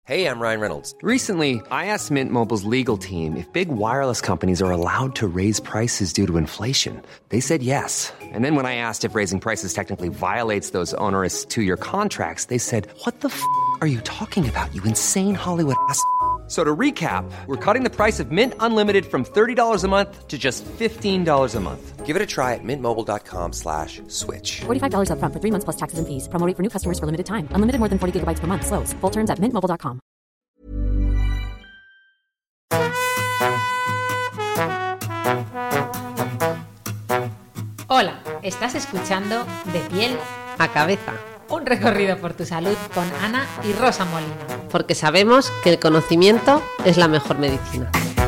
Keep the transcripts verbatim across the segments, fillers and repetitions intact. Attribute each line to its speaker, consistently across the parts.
Speaker 1: Hey, I'm Ryan Reynolds.
Speaker 2: Recently, I asked Mint Mobile's legal team if big wireless companies are allowed to raise prices due to inflation. They said yes. And then when I asked if raising prices technically violates those onerous two-year contracts, they said, what the f*** are you talking about, you insane Hollywood ass f- So to recap, we're cutting the price of Mint Unlimited from thirty dollars a month to just fifteen dollars a month.
Speaker 1: Give it a try at mintmobile.com slash switch.
Speaker 3: forty-five dollars up front for three months plus taxes and fees. Promo rate for new customers for limited time. Unlimited more than forty gigabytes per month. Slows full terms at mint mobile dot com.
Speaker 4: Hola, estás escuchando De Piel a Cabeza, un recorrido por tu salud con Ana y Rosa Molina.
Speaker 5: Porque sabemos que el conocimiento es la mejor medicina.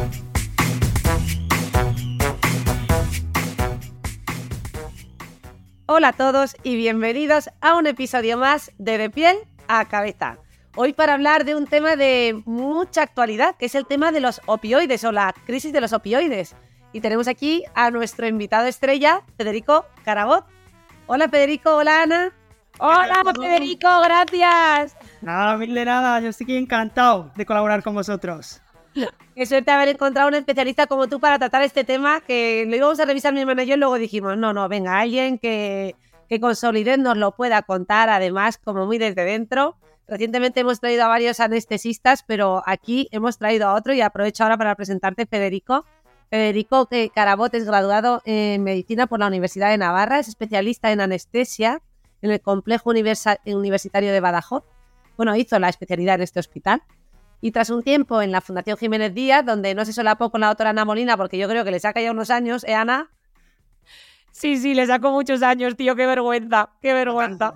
Speaker 6: Hola a todos y bienvenidos a un episodio más de De Piel a Cabeza. Hoy para hablar de un tema de mucha actualidad, que es el tema de los opioides o la crisis de los opioides. Y tenemos aquí a nuestro invitado estrella, Federico Carabot. Hola Federico, hola Ana.
Speaker 7: Hola Federico, gracias.
Speaker 8: Nada, mil de nada, yo estoy aquí encantado de colaborar con vosotros.
Speaker 6: Qué suerte haber encontrado un especialista como tú para tratar este tema, que lo íbamos a revisar mi hermano y yo y luego dijimos, no, no, venga, alguien que, que con solidez nos lo pueda contar, además, como muy desde dentro. Recientemente hemos traído a varios anestesistas, pero aquí hemos traído a otro y aprovecho ahora para presentarte, Federico. Federico Carabot es graduado en Medicina por la Universidad de Navarra, es especialista en anestesia en el Complejo Universi- Universitario de Badajoz. Bueno, hizo la especialidad en este hospital. Y tras un tiempo en la Fundación Jiménez Díaz, donde no se solapó con la doctora Ana Molina, porque yo creo que le saca ya unos años, ¿eh, Ana?
Speaker 7: Sí, sí, le saco muchos años, tío, qué vergüenza, qué vergüenza.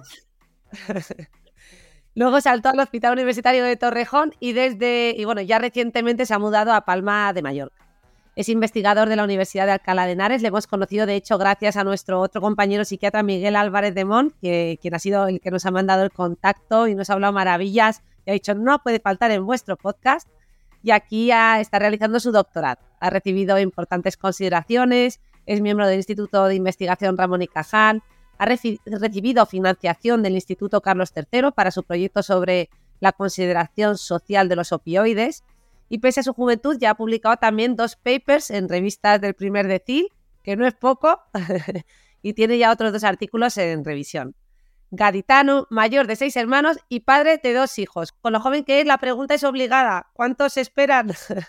Speaker 6: Luego saltó al Hospital Universitario de Torrejón y desde y bueno, ya recientemente se ha mudado a Palma de Mallorca. Es investigador de la Universidad de Alcalá de Henares. Le hemos conocido, de hecho, gracias a nuestro otro compañero psiquiatra, Miguel Álvarez de Mon, que, quien ha sido el que nos ha mandado el contacto y nos ha hablado maravillas y ha dicho, no puede faltar en vuestro podcast. Y aquí ha, está realizando su doctorado. Ha recibido importantes consideraciones, es miembro del Instituto de Investigación Ramón y Cajal, ha reci- recibido financiación del Instituto Carlos tercero para su proyecto sobre la consideración social de los opioides. Y pese a su juventud ya ha publicado también dos papers en revistas del primer decil, que no es poco, y tiene ya otros dos artículos en revisión. Gaditano, mayor de seis hermanos y padre de dos hijos. Con lo joven que es, la pregunta es obligada. ¿Cuántos esperan?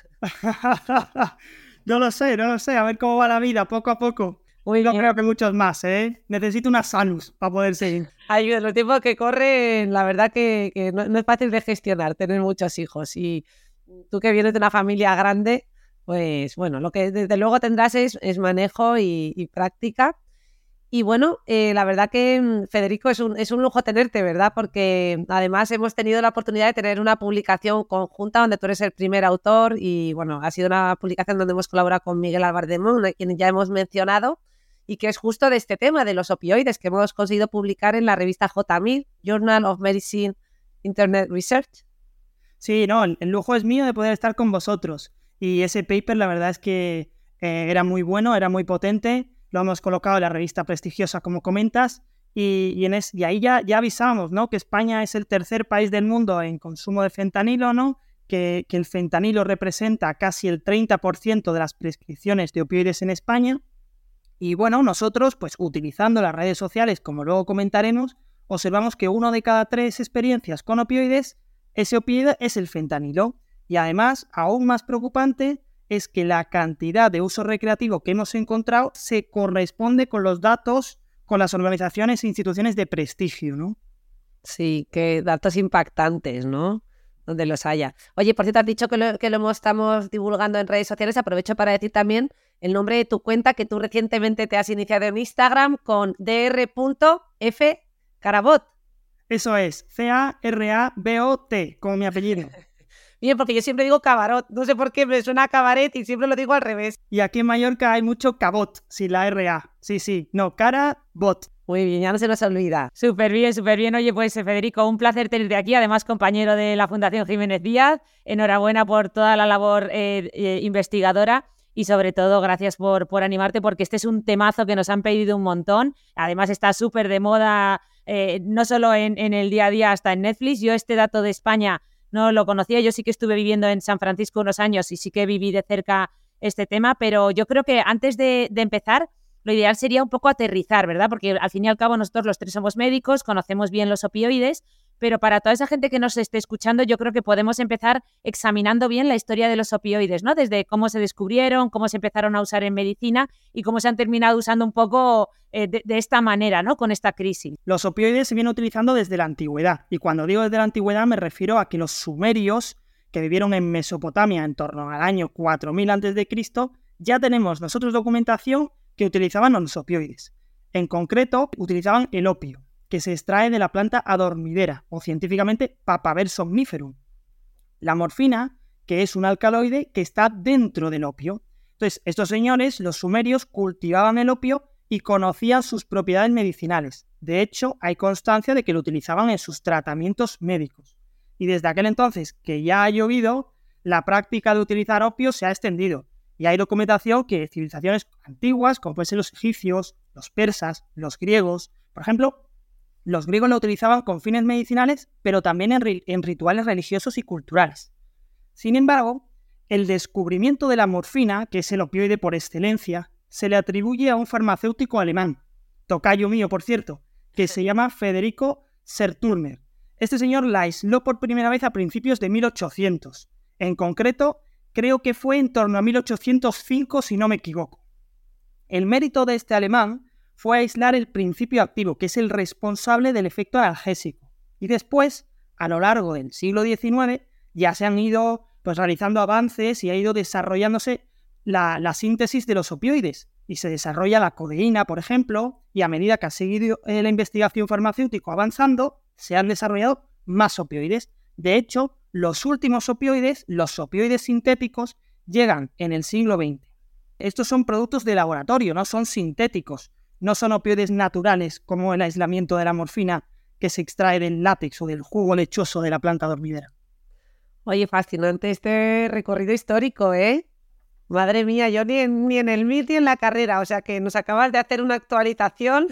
Speaker 8: No lo sé, no lo sé. A ver cómo va la vida, poco a poco.
Speaker 6: Muy
Speaker 8: Yo
Speaker 6: bien.
Speaker 8: creo que muchos más, ¿eh? Necesito una salud para poder seguir.
Speaker 6: Ay, los tiempos que corren, la verdad que, que no, no es fácil de gestionar, tener muchos hijos. Y tú que vienes de una familia grande, pues bueno, lo que desde luego tendrás es, es manejo y, y práctica. Y bueno, eh, la verdad que Federico es un, es un lujo tenerte, ¿verdad? Porque además hemos tenido la oportunidad de tener una publicación conjunta donde tú eres el primer autor y bueno, ha sido una publicación donde hemos colaborado con Miguel Álvarez de Mon, a quien ya hemos mencionado, y que es justo de este tema, de los opioides, que hemos conseguido publicar en la revista J mil, Journal of Medicine Internet Research.
Speaker 8: Sí, no, el lujo es mío de poder estar con vosotros. Y ese paper, la verdad es que eh, era muy bueno, era muy potente. Lo hemos colocado en la revista prestigiosa, como comentas. Y, y, en es, y ahí ya, ya avisamos, ¿no? Que España es el tercer país del mundo en consumo de fentanilo, ¿no? Que, que el fentanilo representa casi el treinta por ciento de las prescripciones de opioides en España. Y bueno, nosotros, pues utilizando las redes sociales, como luego comentaremos, observamos que uno de cada tres experiencias con opioides, ese opioide es el fentanilo. Y además, aún más preocupante, es que la cantidad de uso recreativo que hemos encontrado se corresponde con los datos, con las organizaciones e instituciones de prestigio, ¿no?
Speaker 6: Sí, que datos impactantes, ¿no? Donde los haya. Oye, por cierto, has dicho que lo, que lo estamos divulgando en redes sociales. Aprovecho para decir también el nombre de tu cuenta, que tú recientemente te has iniciado en Instagram con D R punto F Carabot.
Speaker 8: Eso es, C A R A B O T, como mi apellido.
Speaker 6: Bien, porque yo siempre digo cabarot. No sé por qué me suena a cabaret y siempre lo digo al revés.
Speaker 8: Y aquí en Mallorca hay mucho cabot, sin la R A. Sí, sí, no, cara, bot.
Speaker 6: Muy bien, ya no se nos olvida.
Speaker 7: Súper bien, súper bien. Oye, pues Federico, un placer tenerte aquí, además compañero de la Fundación Jiménez Díaz. Enhorabuena por toda la labor eh, eh, investigadora y sobre todo gracias por, por animarte, porque este es un temazo que nos han pedido un montón. Además está súper de moda, eh, no solo en, en el día a día, hasta en Netflix. Yo este dato de España no lo conocía. Yo sí que estuve viviendo en San Francisco unos años y sí que viví de cerca este tema, pero yo creo que antes de, de empezar, lo ideal sería un poco aterrizar, ¿verdad? Porque al fin y al cabo nosotros los tres somos médicos, conocemos bien los opioides, pero para toda esa gente que nos esté escuchando, yo creo que podemos empezar examinando bien la historia de los opioides, ¿no? Desde cómo se descubrieron, cómo se empezaron a usar en medicina y cómo se han terminado usando un poco eh, de, de esta manera, ¿no? Con esta crisis.
Speaker 8: Los opioides se vienen utilizando desde la antigüedad, y cuando digo desde la antigüedad me refiero a que los sumerios, que vivieron en Mesopotamia en torno al año cuatro mil antes de Cristo, ya tenemos nosotros documentación que utilizaban los opioides. En concreto, utilizaban el opio, que se extrae de la planta adormidera, o científicamente Papaver somniferum. La morfina, que es un alcaloide que está dentro del opio. Entonces, estos señores, los sumerios, cultivaban el opio y conocían sus propiedades medicinales. De hecho, hay constancia de que lo utilizaban en sus tratamientos médicos. Y desde aquel entonces, que ya ha llovido, la práctica de utilizar opio se ha extendido. Y hay documentación que civilizaciones antiguas, como pueden ser los egipcios, los persas, los griegos, por ejemplo, los griegos lo utilizaban con fines medicinales, pero también en, ri- en rituales religiosos y culturales. Sin embargo, el descubrimiento de la morfina, que es el opioide por excelencia, se le atribuye a un farmacéutico alemán, tocayo mío, por cierto, que se llama Federico Serturner. Este señor la aisló por primera vez a principios de mil ochocientos. En concreto, creo que fue en torno a mil ochocientos cinco, si no me equivoco. El mérito de este alemán fue aislar el principio activo, que es el responsable del efecto analgésico. Y después, a lo largo del siglo diecinueve, ya se han ido pues, realizando avances y ha ido desarrollándose la, la síntesis de los opioides. Y se desarrolla la codeína, por ejemplo, y a medida que ha seguido eh, la investigación farmacéutica avanzando, se han desarrollado más opioides. De hecho, los últimos opioides, los opioides sintéticos, llegan en el siglo veinte. Estos son productos de laboratorio, no son sintéticos. No son opioides naturales como el aislamiento de la morfina que se extrae del látex o del jugo lechoso de la planta dormidera.
Speaker 6: Oye, fascinante este recorrido histórico, ¿eh? Madre mía, yo ni en, ni en el M I T ni en la carrera, o sea que nos acabas de hacer una actualización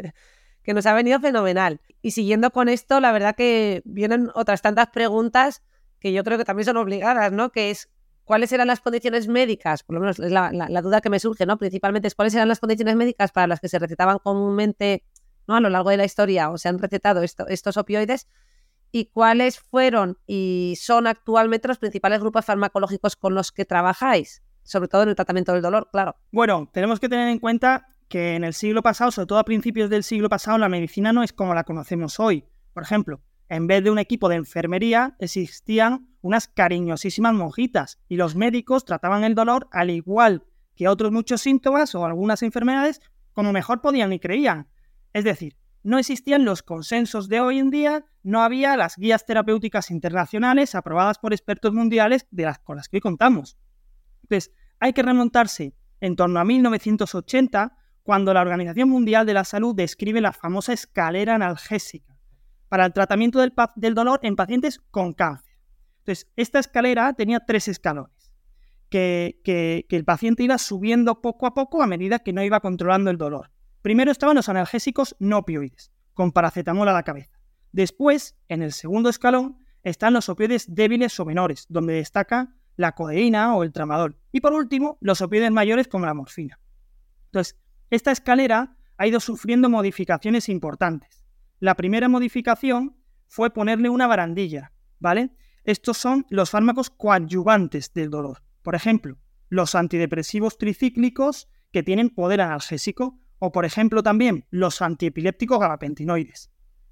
Speaker 6: que nos ha venido fenomenal. Y siguiendo con esto, la verdad que vienen otras tantas preguntas que yo creo que también son obligadas, ¿no? Que es, ¿cuáles eran las condiciones médicas? Por lo menos es la, la, la duda que me surge, ¿no? Principalmente es cuáles eran las condiciones médicas para las que se recetaban comúnmente, ¿no? A lo largo de la historia o se han recetado esto, estos opioides, y cuáles fueron y son actualmente los principales grupos farmacológicos con los que trabajáis, sobre todo en el tratamiento del dolor, claro.
Speaker 8: Bueno, tenemos que tener en cuenta que en el siglo pasado, sobre todo a principios del siglo pasado, la medicina no es como la conocemos hoy. Por ejemplo, en vez de un equipo de enfermería, existían unas cariñosísimas monjitas y los médicos trataban el dolor al igual que otros muchos síntomas o algunas enfermedades como mejor podían y creían. Es decir, no existían los consensos de hoy en día, no había las guías terapéuticas internacionales aprobadas por expertos mundiales de las con las que hoy contamos. Entonces, hay que remontarse en torno a mil novecientos ochenta, cuando la Organización Mundial de la Salud describe la famosa escalera analgésica para el tratamiento del, pa- del dolor en pacientes con cáncer. Entonces, esta escalera tenía tres escalones, que, que, que el paciente iba subiendo poco a poco a medida que no iba controlando el dolor. Primero estaban los analgésicos no opioides, con paracetamol a la cabeza. Después, en el segundo escalón, están los opioides débiles o menores, donde destaca la codeína o el tramadol. Y por último, los opioides mayores como la morfina. Entonces, esta escalera ha ido sufriendo modificaciones importantes. La primera modificación fue ponerle una barandilla, ¿vale? Estos son los fármacos coadyuvantes del dolor. Por ejemplo, los antidepresivos tricíclicos que tienen poder analgésico, o por ejemplo también los antiepilépticos gabapentinoides.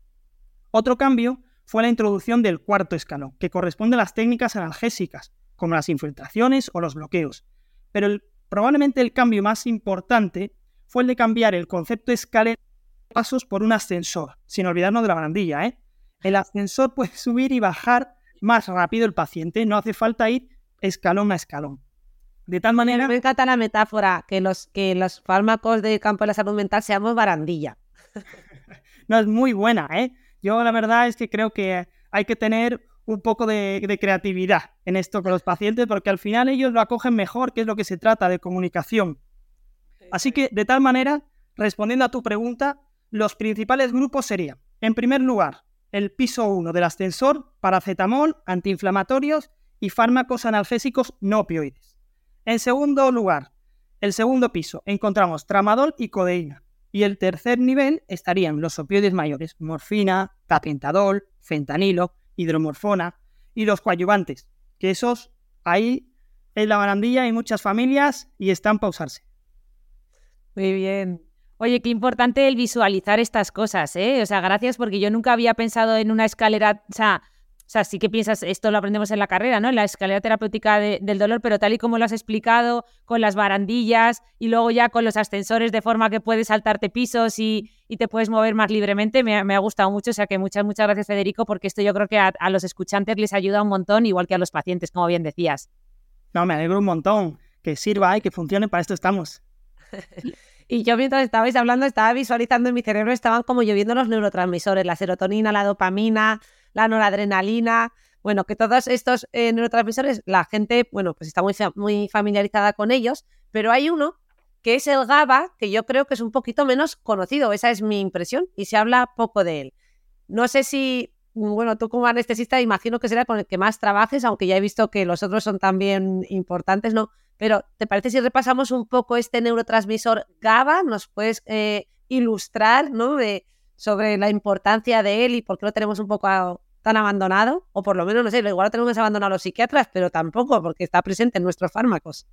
Speaker 8: Otro cambio fue la introducción del cuarto escalón, que corresponde a las técnicas analgésicas, como las infiltraciones o los bloqueos. Pero el, probablemente el cambio más importante fue el de cambiar el concepto de escalera de pasos por un ascensor, sin olvidarnos de la barandilla, ¿eh? El ascensor puede subir y bajar más rápido el paciente, no hace falta ir escalón a escalón. De tal manera...
Speaker 6: Me encanta la metáfora, que los, que los fármacos del campo de la salud mental seamos barandilla.
Speaker 8: No, es muy buena, ¿eh? Yo la verdad es que creo que hay que tener un poco de, de creatividad en esto con los pacientes, porque al final ellos lo acogen mejor, que es lo que se trata, de comunicación. Así que, de tal manera, respondiendo a tu pregunta, los principales grupos serían, en primer lugar, el piso uno del ascensor, paracetamol, antiinflamatorios y fármacos analgésicos no opioides. En segundo lugar, el segundo piso, encontramos tramadol y codeína. Y el tercer nivel estarían los opioides mayores, morfina, tapentadol, fentanilo, hidromorfona y los coadyuvantes, que esos ahí en la barandilla hay muchas familias y están para usarse.
Speaker 7: Muy bien. Oye, qué importante el visualizar estas cosas, ¿eh? O sea, gracias, porque yo nunca había pensado en una escalera, o sea, o sea, sí que piensas, esto lo aprendemos en la carrera, ¿no? En la escalera terapéutica de, del dolor, pero tal y como lo has explicado, con las barandillas y luego ya con los ascensores de forma que puedes saltarte pisos y, y te puedes mover más libremente, me, me ha gustado mucho. O sea que muchas, muchas gracias, Federico, porque esto yo creo que a, a los escuchantes les ayuda un montón, igual que a los pacientes, como bien decías.
Speaker 8: No, me alegro un montón. Que sirva y que funcione, para esto estamos.
Speaker 6: Y yo mientras estabais hablando estaba visualizando en mi cerebro, estaban como lloviendo los neurotransmisores, la serotonina, la dopamina, la noradrenalina, bueno, que todos estos eh, neurotransmisores, la gente, bueno, pues está muy, muy familiarizada con ellos, pero hay uno que es el GABA, que yo creo que es un poquito menos conocido, esa es mi impresión, y se habla poco de él. No sé si, bueno, tú como anestesista imagino que será con el que más trabajes, aunque ya he visto que los otros son también importantes, ¿no? Pero, ¿te parece si repasamos un poco este neurotransmisor GABA? ¿Nos puedes eh, ilustrar, ¿no? de, sobre la importancia de él y por qué lo tenemos un poco a, tan abandonado? O por lo menos, no sé, igual lo tenemos abandonado los psiquiatras, pero tampoco, porque está presente en nuestros fármacos.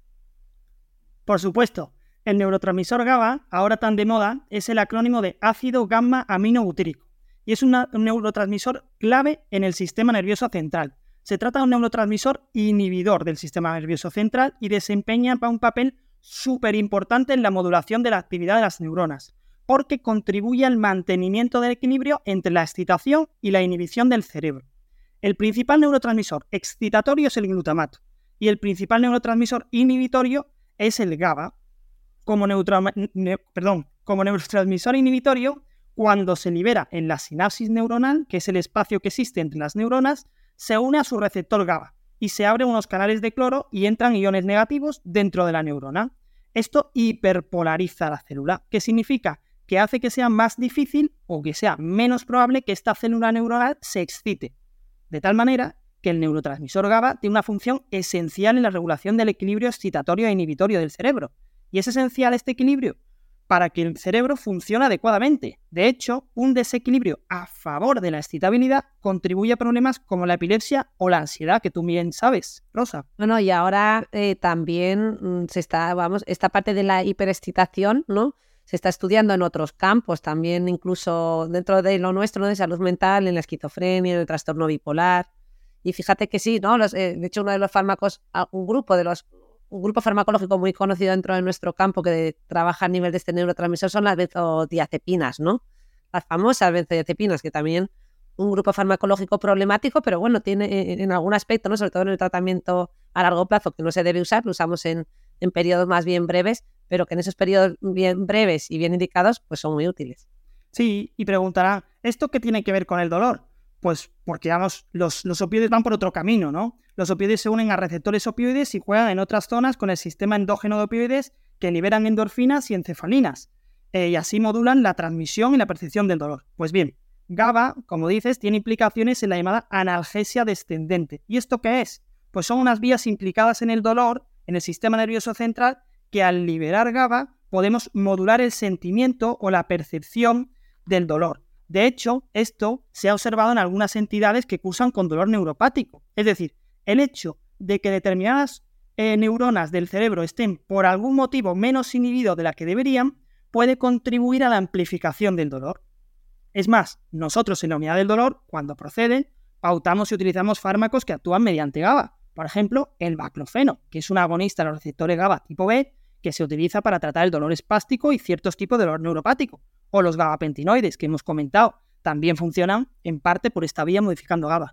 Speaker 8: Por supuesto, el neurotransmisor GABA, ahora tan de moda, es el acrónimo de ácido gamma aminobutírico y es una, un neurotransmisor clave en el sistema nervioso central. Se trata de un neurotransmisor inhibidor del sistema nervioso central y desempeña un papel súper importante en la modulación de la actividad de las neuronas, porque contribuye al mantenimiento del equilibrio entre la excitación y la inhibición del cerebro. El principal neurotransmisor excitatorio es el glutamato y el principal neurotransmisor inhibitorio es el GABA. Como, neutra- ne- perdón, como neurotransmisor inhibitorio, cuando se libera en la sinapsis neuronal, que es el espacio que existe entre las neuronas, se une a su receptor GABA y se abren unos canales de cloro y entran iones negativos dentro de la neurona. Esto hiperpolariza la célula, que significa que hace que sea más difícil o que sea menos probable que esta célula neuronal se excite. De tal manera que el neurotransmisor GABA tiene una función esencial en la regulación del equilibrio excitatorio e inhibitorio del cerebro. Y es esencial este equilibrio para que el cerebro funcione adecuadamente. De hecho, un desequilibrio a favor de la excitabilidad contribuye a problemas como la epilepsia o la ansiedad, que tú bien sabes, Rosa.
Speaker 6: Bueno, y ahora eh, también mmm, se está, vamos, esta parte de la hiperexcitación, ¿no? Se está estudiando en otros campos, también incluso dentro de lo nuestro, ¿no? De salud mental, en la esquizofrenia, en el trastorno bipolar. Y fíjate que sí, ¿no? Los, eh, de hecho, uno de los fármacos, un grupo de los un grupo farmacológico muy conocido dentro de nuestro campo que trabaja a nivel de este neurotransmisor son las benzodiazepinas, ¿no? Las famosas benzodiazepinas, que también un grupo farmacológico problemático, pero bueno, tiene en algún aspecto, ¿no? Sobre todo en el tratamiento a largo plazo, que no se debe usar, lo usamos en, en periodos más bien breves, pero que en esos periodos bien breves y bien indicados, pues son muy útiles.
Speaker 8: Sí, y preguntará, ¿esto qué tiene que ver con el dolor? Pues porque, vamos, los, los opioides van por otro camino, ¿no? Los opioides se unen a receptores opioides y juegan en otras zonas con el sistema endógeno de opioides que liberan endorfinas y encefalinas, eh, y así modulan la transmisión y la percepción del dolor. Pues bien, GABA, como dices, tiene implicaciones en la llamada analgesia descendente. ¿Y esto qué es? Pues son unas vías implicadas en el dolor, en el sistema nervioso central, que al liberar GABA podemos modular el sentimiento o la percepción del dolor. De hecho, esto se ha observado en algunas entidades que cursan con dolor neuropático. Es decir, el hecho de que determinadas eh, neuronas del cerebro estén por algún motivo menos inhibidos de la que deberían puede contribuir a la amplificación del dolor. Es más, nosotros en la unidad del dolor, cuando procede, pautamos y utilizamos fármacos que actúan mediante GABA. Por ejemplo, el baclofeno, que es un agonista de los receptores GABA tipo B, que se utiliza para tratar el dolor espástico y ciertos tipos de dolor neuropático. O los gabapentinoides, que hemos comentado, también funcionan en parte por esta vía modificando GABA.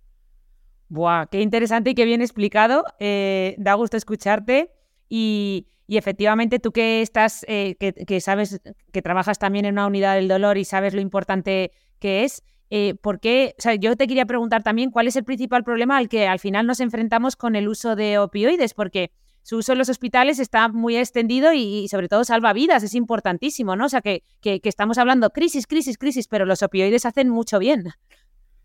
Speaker 7: Buah, qué interesante y qué bien explicado. Eh, da gusto escucharte y, y efectivamente tú que estás, eh, que, que sabes que trabajas también en una unidad del dolor y sabes lo importante que es, eh, ¿por qué? O sea, yo te quería preguntar también cuál es el principal problema al que al final nos enfrentamos con el uso de opioides, porque su uso en los hospitales está muy extendido y, y sobre todo salva vidas, es importantísimo, ¿no? O sea, que, que, que estamos hablando crisis, crisis, crisis, pero los opioides hacen mucho bien.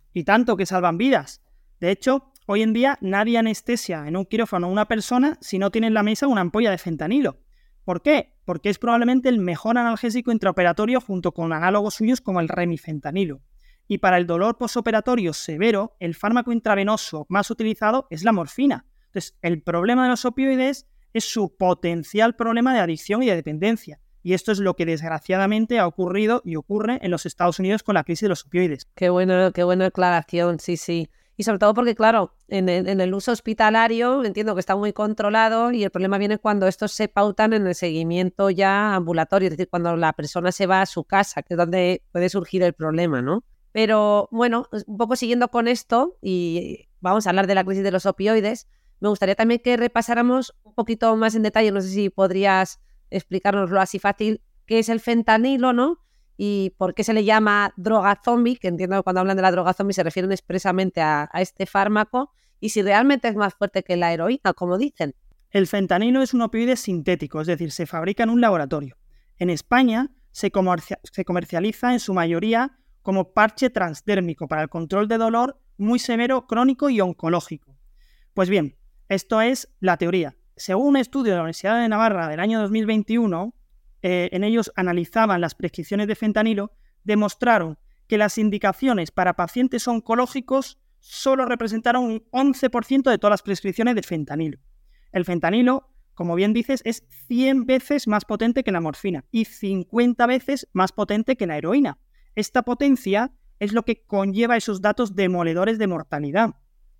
Speaker 8: y tanto que salvan vidas. De hecho, hoy en día nadie anestesia en un quirófano a una persona si no tiene en la mesa una ampolla de fentanilo. ¿Por qué? Porque es probablemente el mejor analgésico intraoperatorio junto con análogos suyos como el remifentanilo. Y para el dolor posoperatorio severo, el fármaco intravenoso más utilizado es la morfina. Entonces, el problema de los opioides es su potencial problema de adicción y de dependencia. Y esto es lo que desgraciadamente ha ocurrido y ocurre en los Estados Unidos con la crisis de los opioides.
Speaker 6: Qué bueno, qué buena aclaración, sí, sí. Y sobre todo porque, claro, en el, en el uso hospitalario entiendo que está muy controlado y el problema viene cuando estos se pautan en el seguimiento ya ambulatorio, es decir, cuando la persona se va a su casa, que es donde puede surgir el problema, ¿no? Pero bueno, un poco siguiendo con esto, y vamos a hablar de la crisis de los opioides, me gustaría también que repasáramos un poquito más en detalle, no sé si podrías explicárnoslo así fácil, qué es el fentanilo, ¿no? Y por qué se le llama droga zombie, que entiendo que cuando hablan de la droga zombie se refieren expresamente a, a este fármaco, y si realmente es más fuerte que la heroína, como dicen.
Speaker 8: El fentanilo es un opioide sintético, es decir, se fabrica en un laboratorio. En España se, comercia- se comercializa en su mayoría como parche transdérmico para el control de dolor muy severo, crónico y oncológico. Pues bien, esto es la teoría. Según un estudio de la Universidad de Navarra del año dos mil veintiuno, eh, en ellos analizaban las prescripciones de fentanilo, demostraron que las indicaciones para pacientes oncológicos solo representaron un once por ciento de todas las prescripciones de fentanilo. El fentanilo, como bien dices, es cien veces más potente que la morfina y cincuenta veces más potente que la heroína. Esta potencia es lo que conlleva esos datos demoledores de mortalidad.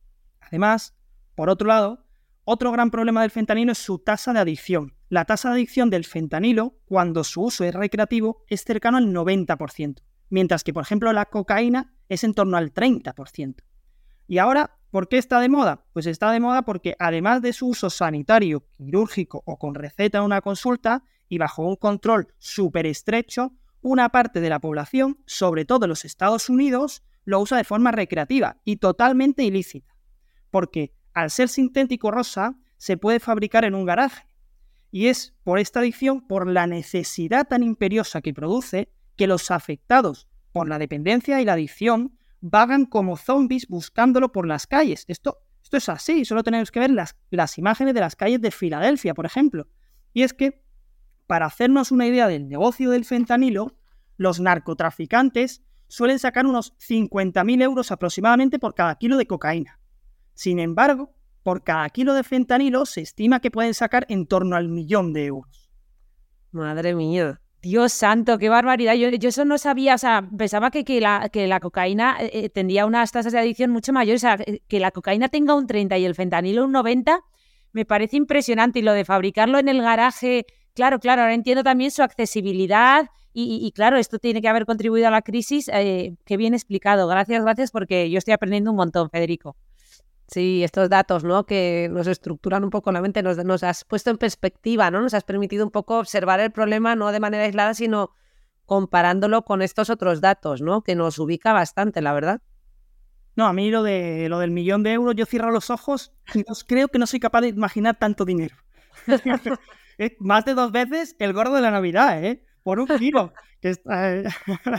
Speaker 8: Además, por otro lado, otro gran problema del fentanilo es su tasa de adicción. La tasa de adicción del fentanilo, cuando su uso es recreativo, es cercano al noventa por ciento, mientras que, por ejemplo, la cocaína es en torno al treinta por ciento. Y ahora, ¿por qué está de moda? Pues está de moda porque, además de su uso sanitario, quirúrgico o con receta en una consulta y bajo un control súper estrecho, una parte de la población, sobre todo en los Estados Unidos, lo usa de forma recreativa y totalmente ilícita. Porque, al ser sintético rosa, se puede fabricar en un garaje. Y es por esta adicción, por la necesidad tan imperiosa que produce, que los afectados por la dependencia y la adicción vagan como zombies buscándolo por las calles. Esto, esto es así, solo tenemos que ver las, las imágenes de las calles de Filadelfia, por ejemplo. Y es que, para hacernos una idea del negocio del fentanilo, los narcotraficantes suelen sacar unos cincuenta mil euros aproximadamente por cada kilo de cocaína. Sin embargo, por cada kilo de fentanilo se estima que pueden sacar en torno al millón de euros.
Speaker 6: Madre mía.
Speaker 7: Dios santo, qué barbaridad. Yo, yo eso no sabía, o sea, pensaba que, que, la, que la cocaína eh, tendría unas tasas de adicción mucho mayores. O sea, que la cocaína tenga un treinta y el fentanilo un noventa, me parece impresionante. Y lo de fabricarlo en el garaje, claro, claro, ahora entiendo también su accesibilidad y, y, y claro, esto tiene que haber contribuido a la crisis. Eh, qué bien explicado. Gracias, gracias, porque yo estoy aprendiendo un montón, Federico.
Speaker 6: Sí, estos datos, ¿no?, que nos estructuran un poco la mente, nos, nos has puesto en perspectiva, ¿no? Nos has permitido un poco observar el problema no de manera aislada, sino comparándolo con estos otros datos, ¿no?, que nos ubica bastante, la verdad.
Speaker 8: No, a mí lo, de, lo del millón de euros, yo cierro los ojos y os creo que no soy capaz de imaginar tanto dinero. Más de dos veces el gordo de la Navidad, ¿eh? Por un kilo. Que está, eh...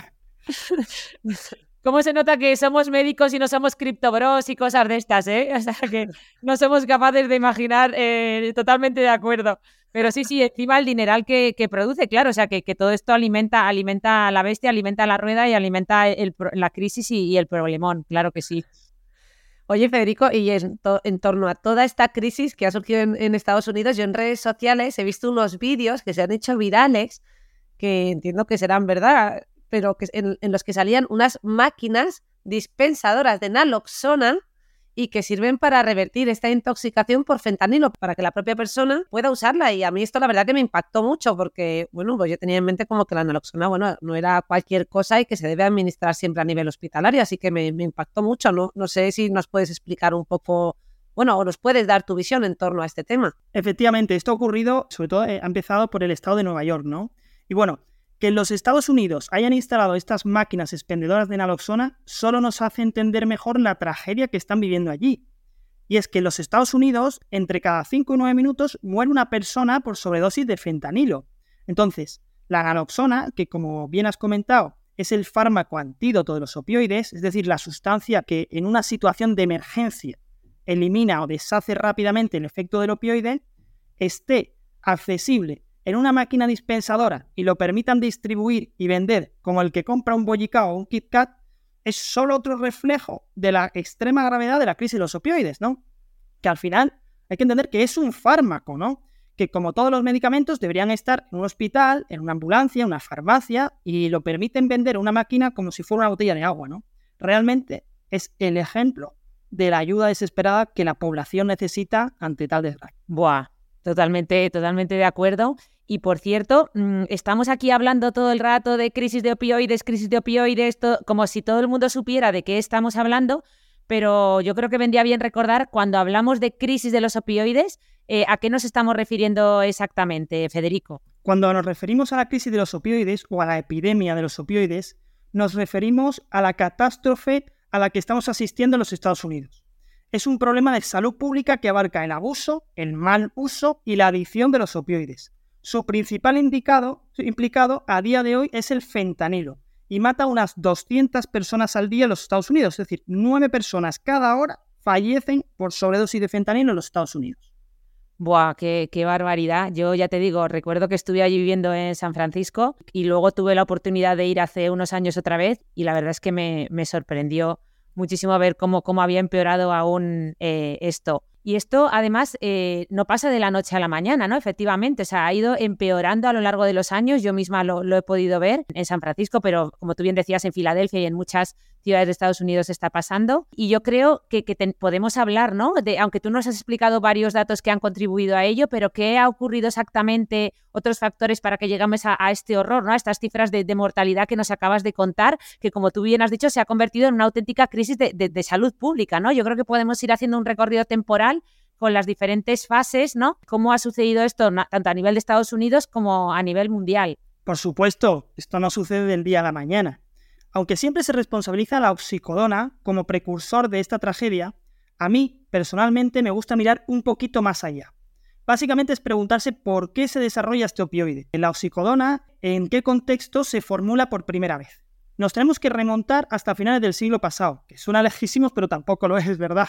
Speaker 7: ¿Cómo se nota que somos médicos y no somos criptobros y cosas de estas, eh? O sea, que no somos capaces de imaginar, eh, totalmente de acuerdo. Pero sí, sí, encima el dineral que, que produce, claro, o sea, que, que todo esto alimenta, alimenta a la bestia, alimenta a la rueda y alimenta el, la crisis y, y el problemón, claro que sí.
Speaker 6: Oye, Federico, y en, to- en torno a toda esta crisis que ha surgido en, en Estados Unidos, yo en redes sociales he visto unos vídeos que se han hecho virales, que entiendo que serán verdad, pero que en, en los que salían unas máquinas dispensadoras de naloxona y que sirven para revertir esta intoxicación por fentanilo, para que la propia persona pueda usarla. Y a mí esto la verdad que me impactó mucho porque, bueno, pues yo tenía en mente como que la naloxona, bueno, no era cualquier cosa y que se debe administrar siempre a nivel hospitalario, así que me, me impactó mucho. No, no sé si nos puedes explicar un poco, bueno, o nos puedes dar tu visión en torno a este tema.
Speaker 8: Efectivamente, esto ha ocurrido, sobre todo eh, ha empezado por el estado de Nueva York, ¿no? Y bueno, que en los Estados Unidos hayan instalado estas máquinas expendedoras de naloxona solo nos hace entender mejor la tragedia que están viviendo allí. Y es que en los Estados Unidos, entre cada cinco y nueve minutos, muere una persona por sobredosis de fentanilo. Entonces, la naloxona, que como bien has comentado, es el fármaco antídoto de los opioides, es decir, la sustancia que en una situación de emergencia elimina o deshace rápidamente el efecto del opioide, esté accesible en una máquina dispensadora y lo permitan distribuir y vender como el que compra un bollicao o un Kit Kat, es solo otro reflejo de la extrema gravedad de la crisis de los opioides, ¿no? Que al final hay que entender que es un fármaco, ¿no? Que como todos los medicamentos deberían estar en un hospital, en una ambulancia, en una farmacia, y lo permiten vender en una máquina como si fuera una botella de agua, ¿no? Realmente es el ejemplo de la ayuda desesperada que la población necesita ante tal desgracia.
Speaker 7: Buah, totalmente, totalmente de acuerdo. Y por cierto, estamos aquí hablando todo el rato de crisis de opioides, crisis de opioides, todo, como si todo el mundo supiera de qué estamos hablando, pero yo creo que vendría bien recordar cuando hablamos de crisis de los opioides, eh, ¿a qué nos estamos refiriendo exactamente, Federico?
Speaker 8: Cuando nos referimos a la crisis de los opioides o a la epidemia de los opioides, nos referimos a la catástrofe a la que estamos asistiendo en los Estados Unidos. Es un problema de salud pública que abarca el abuso, el mal uso y la adicción de los opioides. Su principal indicado, implicado a día de hoy es el fentanilo y mata a unas doscientas personas al día en los Estados Unidos, es decir, nueve personas cada hora fallecen por sobredosis de fentanilo en los Estados Unidos.
Speaker 7: Buah, qué, qué barbaridad. Yo ya te digo, recuerdo que estuve allí viviendo en San Francisco y luego tuve la oportunidad de ir hace unos años otra vez y la verdad es que me, me sorprendió muchísimo ver cómo, cómo había empeorado aún eh, esto. Y esto, además, eh, no pasa de la noche a la mañana, ¿no? Efectivamente, o sea, ha ido empeorando a lo largo de los años. Yo misma lo, lo he podido ver en San Francisco, pero como tú bien decías, en Filadelfia y en muchas ciudades de Estados Unidos está pasando. Y yo creo que, que te, podemos hablar, ¿no? De, aunque tú nos has explicado varios datos que han contribuido a ello, pero ¿qué ha ocurrido exactamente, otros factores para que lleguemos a, a este horror, ¿no? A estas cifras de, de mortalidad que nos acabas de contar, que como tú bien has dicho, se ha convertido en una auténtica crisis de, de, de salud pública, ¿no? Yo creo que podemos ir haciendo un recorrido temporal con las diferentes fases, ¿no? ¿Cómo ha sucedido esto tanto a nivel de Estados Unidos como a nivel mundial?
Speaker 8: Por supuesto, esto no sucede del día a la mañana. Aunque siempre se responsabiliza a la oxicodona como precursor de esta tragedia, a mí, personalmente, me gusta mirar un poquito más allá. Básicamente es preguntarse por qué se desarrolla este opioide. La oxicodona, ¿en qué contexto se formula por primera vez? Nos tenemos que remontar hasta finales del siglo pasado, que suena lejísimos, pero tampoco lo es, ¿verdad?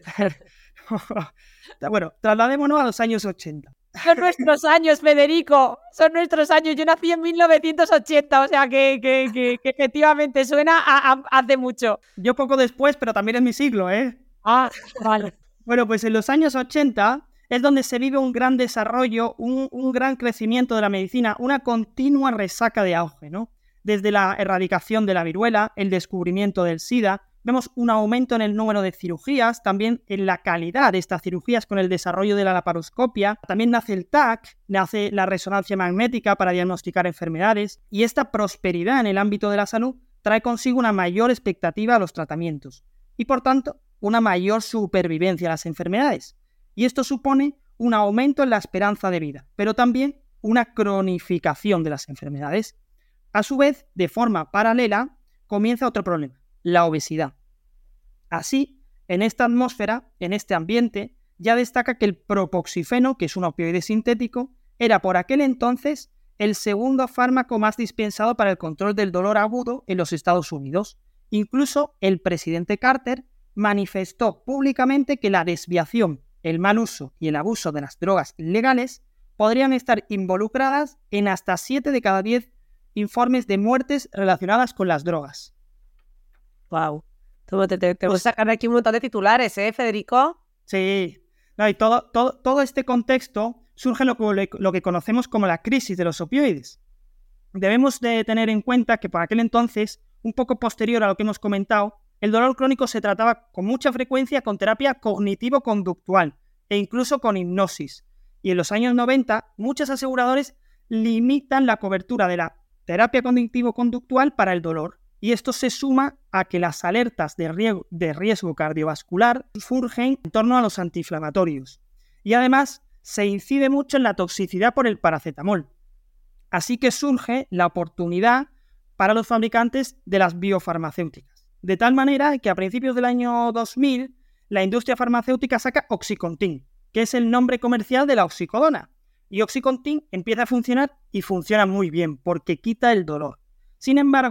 Speaker 8: Bueno, trasladémonos a los años ochenta.
Speaker 7: Son nuestros años, Federico, son nuestros años. Yo nací en mil novecientos ochenta, o sea que, que, que, que efectivamente suena a, a, hace mucho.
Speaker 8: Yo poco después, pero también es mi siglo, ¿eh?
Speaker 7: Ah, vale.
Speaker 8: Bueno, pues en los años ochenta es donde se vive un gran desarrollo, un, un gran crecimiento de la medicina, una continua resaca de auge, ¿no? Desde la erradicación de la viruela, el descubrimiento del SIDA, vemos un aumento en el número de cirugías, también en la calidad de estas cirugías con el desarrollo de la laparoscopia. También nace el T A C, nace la resonancia magnética para diagnosticar enfermedades, y esta prosperidad en el ámbito de la salud trae consigo una mayor expectativa a los tratamientos y, por tanto, una mayor supervivencia a las enfermedades. Y esto supone un aumento en la esperanza de vida, pero también una cronificación de las enfermedades. A su vez, de forma paralela, comienza otro problema: la obesidad. Así, en esta atmósfera, en este ambiente, ya destaca que el propoxifeno, que es un opioide sintético, era por aquel entonces el segundo fármaco más dispensado para el control del dolor agudo en los Estados Unidos. Incluso el presidente Carter manifestó públicamente que la desviación, el mal uso y el abuso de las drogas legales podrían estar involucradas en hasta siete de cada diez informes de muertes relacionadas con las drogas.
Speaker 6: Wow. Te, te, te, te voy a sacar aquí un montón de titulares, ¿eh, Federico?
Speaker 8: Sí. No, y todo, todo, todo este contexto surge lo que, lo que conocemos como la crisis de los opioides. Debemos de tener en cuenta que por aquel entonces, un poco posterior a lo que hemos comentado, el dolor crónico se trataba con mucha frecuencia con terapia cognitivo-conductual e incluso con hipnosis. Y en los años noventa, muchos aseguradores limitan la cobertura de la terapia cognitivo-conductual para el dolor. Y esto se suma a que las alertas de riesgo, de riesgo cardiovascular surgen en torno a los antiinflamatorios. Y además se incide mucho en la toxicidad por el paracetamol. Así que surge la oportunidad para los fabricantes de las biofarmacéuticas. De tal manera que a principios del año dos mil, la industria farmacéutica saca Oxycontin, que es el nombre comercial de la oxicodona. Y Oxycontin empieza a funcionar y funciona muy bien porque quita el dolor. Sin embargo,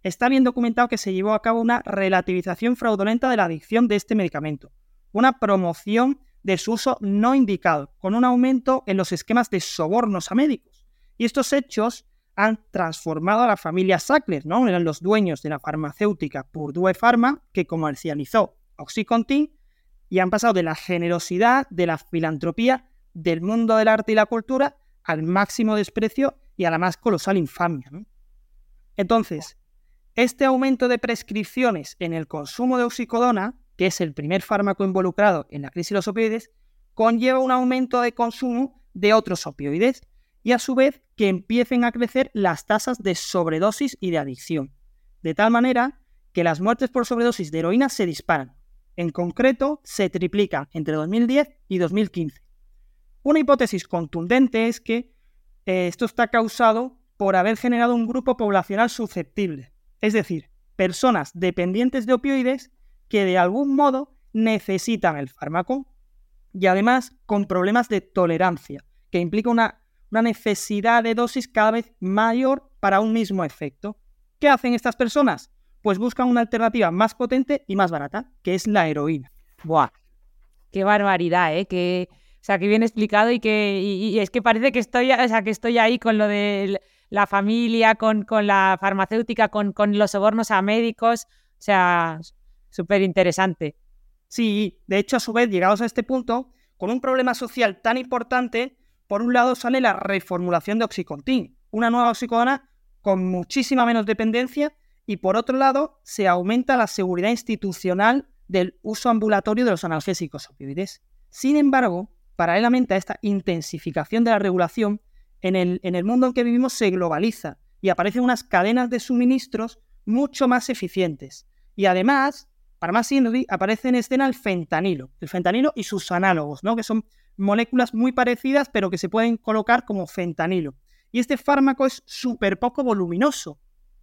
Speaker 8: está bien documentado que se llevó a cabo una relativización fraudulenta de la adicción de este medicamento, una promoción de su uso no indicado, con un aumento en los esquemas de sobornos a médicos. Y estos hechos han transformado a la familia Sackler, ¿no? Eran los dueños de la farmacéutica Purdue Pharma, que comercializó Oxycontin, y han pasado de la generosidad, de la filantropía, del mundo del arte y la cultura, al máximo desprecio y a la más colosal infamia, ¿no? Entonces, este aumento de prescripciones en el consumo de oxicodona, que es el primer fármaco involucrado en la crisis de los opioides, conlleva un aumento de consumo de otros opioides y a su vez que empiecen a crecer las tasas de sobredosis y de adicción, de tal manera que las muertes por sobredosis de heroína se disparan. En concreto, se triplican entre dos mil diez y dos mil quince. Una hipótesis contundente es que eh, esto está causado por haber generado un grupo poblacional susceptible, es decir, personas dependientes de opioides que de algún modo necesitan el fármaco y además con problemas de tolerancia, que implica una, una necesidad de dosis cada vez mayor para un mismo efecto. ¿Qué hacen estas personas? Pues buscan una alternativa más potente y más barata, que es la heroína.
Speaker 7: ¡Buah! ¡Qué barbaridad, eh! Que, o sea, que bien explicado y que y, y es que parece que estoy, o sea, que estoy ahí con lo de la familia, con, con la farmacéutica, con, con los sobornos a médicos. O sea, súper interesante.
Speaker 8: Sí, de hecho, a su vez, llegados a este punto, con un problema social tan importante, por un lado sale la reformulación de Oxycontin, una nueva oxicodona con muchísima menos dependencia, y por otro lado se aumenta la seguridad institucional del uso ambulatorio de los analgésicos opioides. Sin embargo, paralelamente a esta intensificación de la regulación, en el, en el mundo en que vivimos se globaliza y aparecen unas cadenas de suministros mucho más eficientes. Y además, para más síndrome, aparece en escena el fentanilo, el fentanilo y sus análogos, ¿no? Que son moléculas muy parecidas pero que se pueden colocar como fentanilo. Y este fármaco es súper poco voluminoso,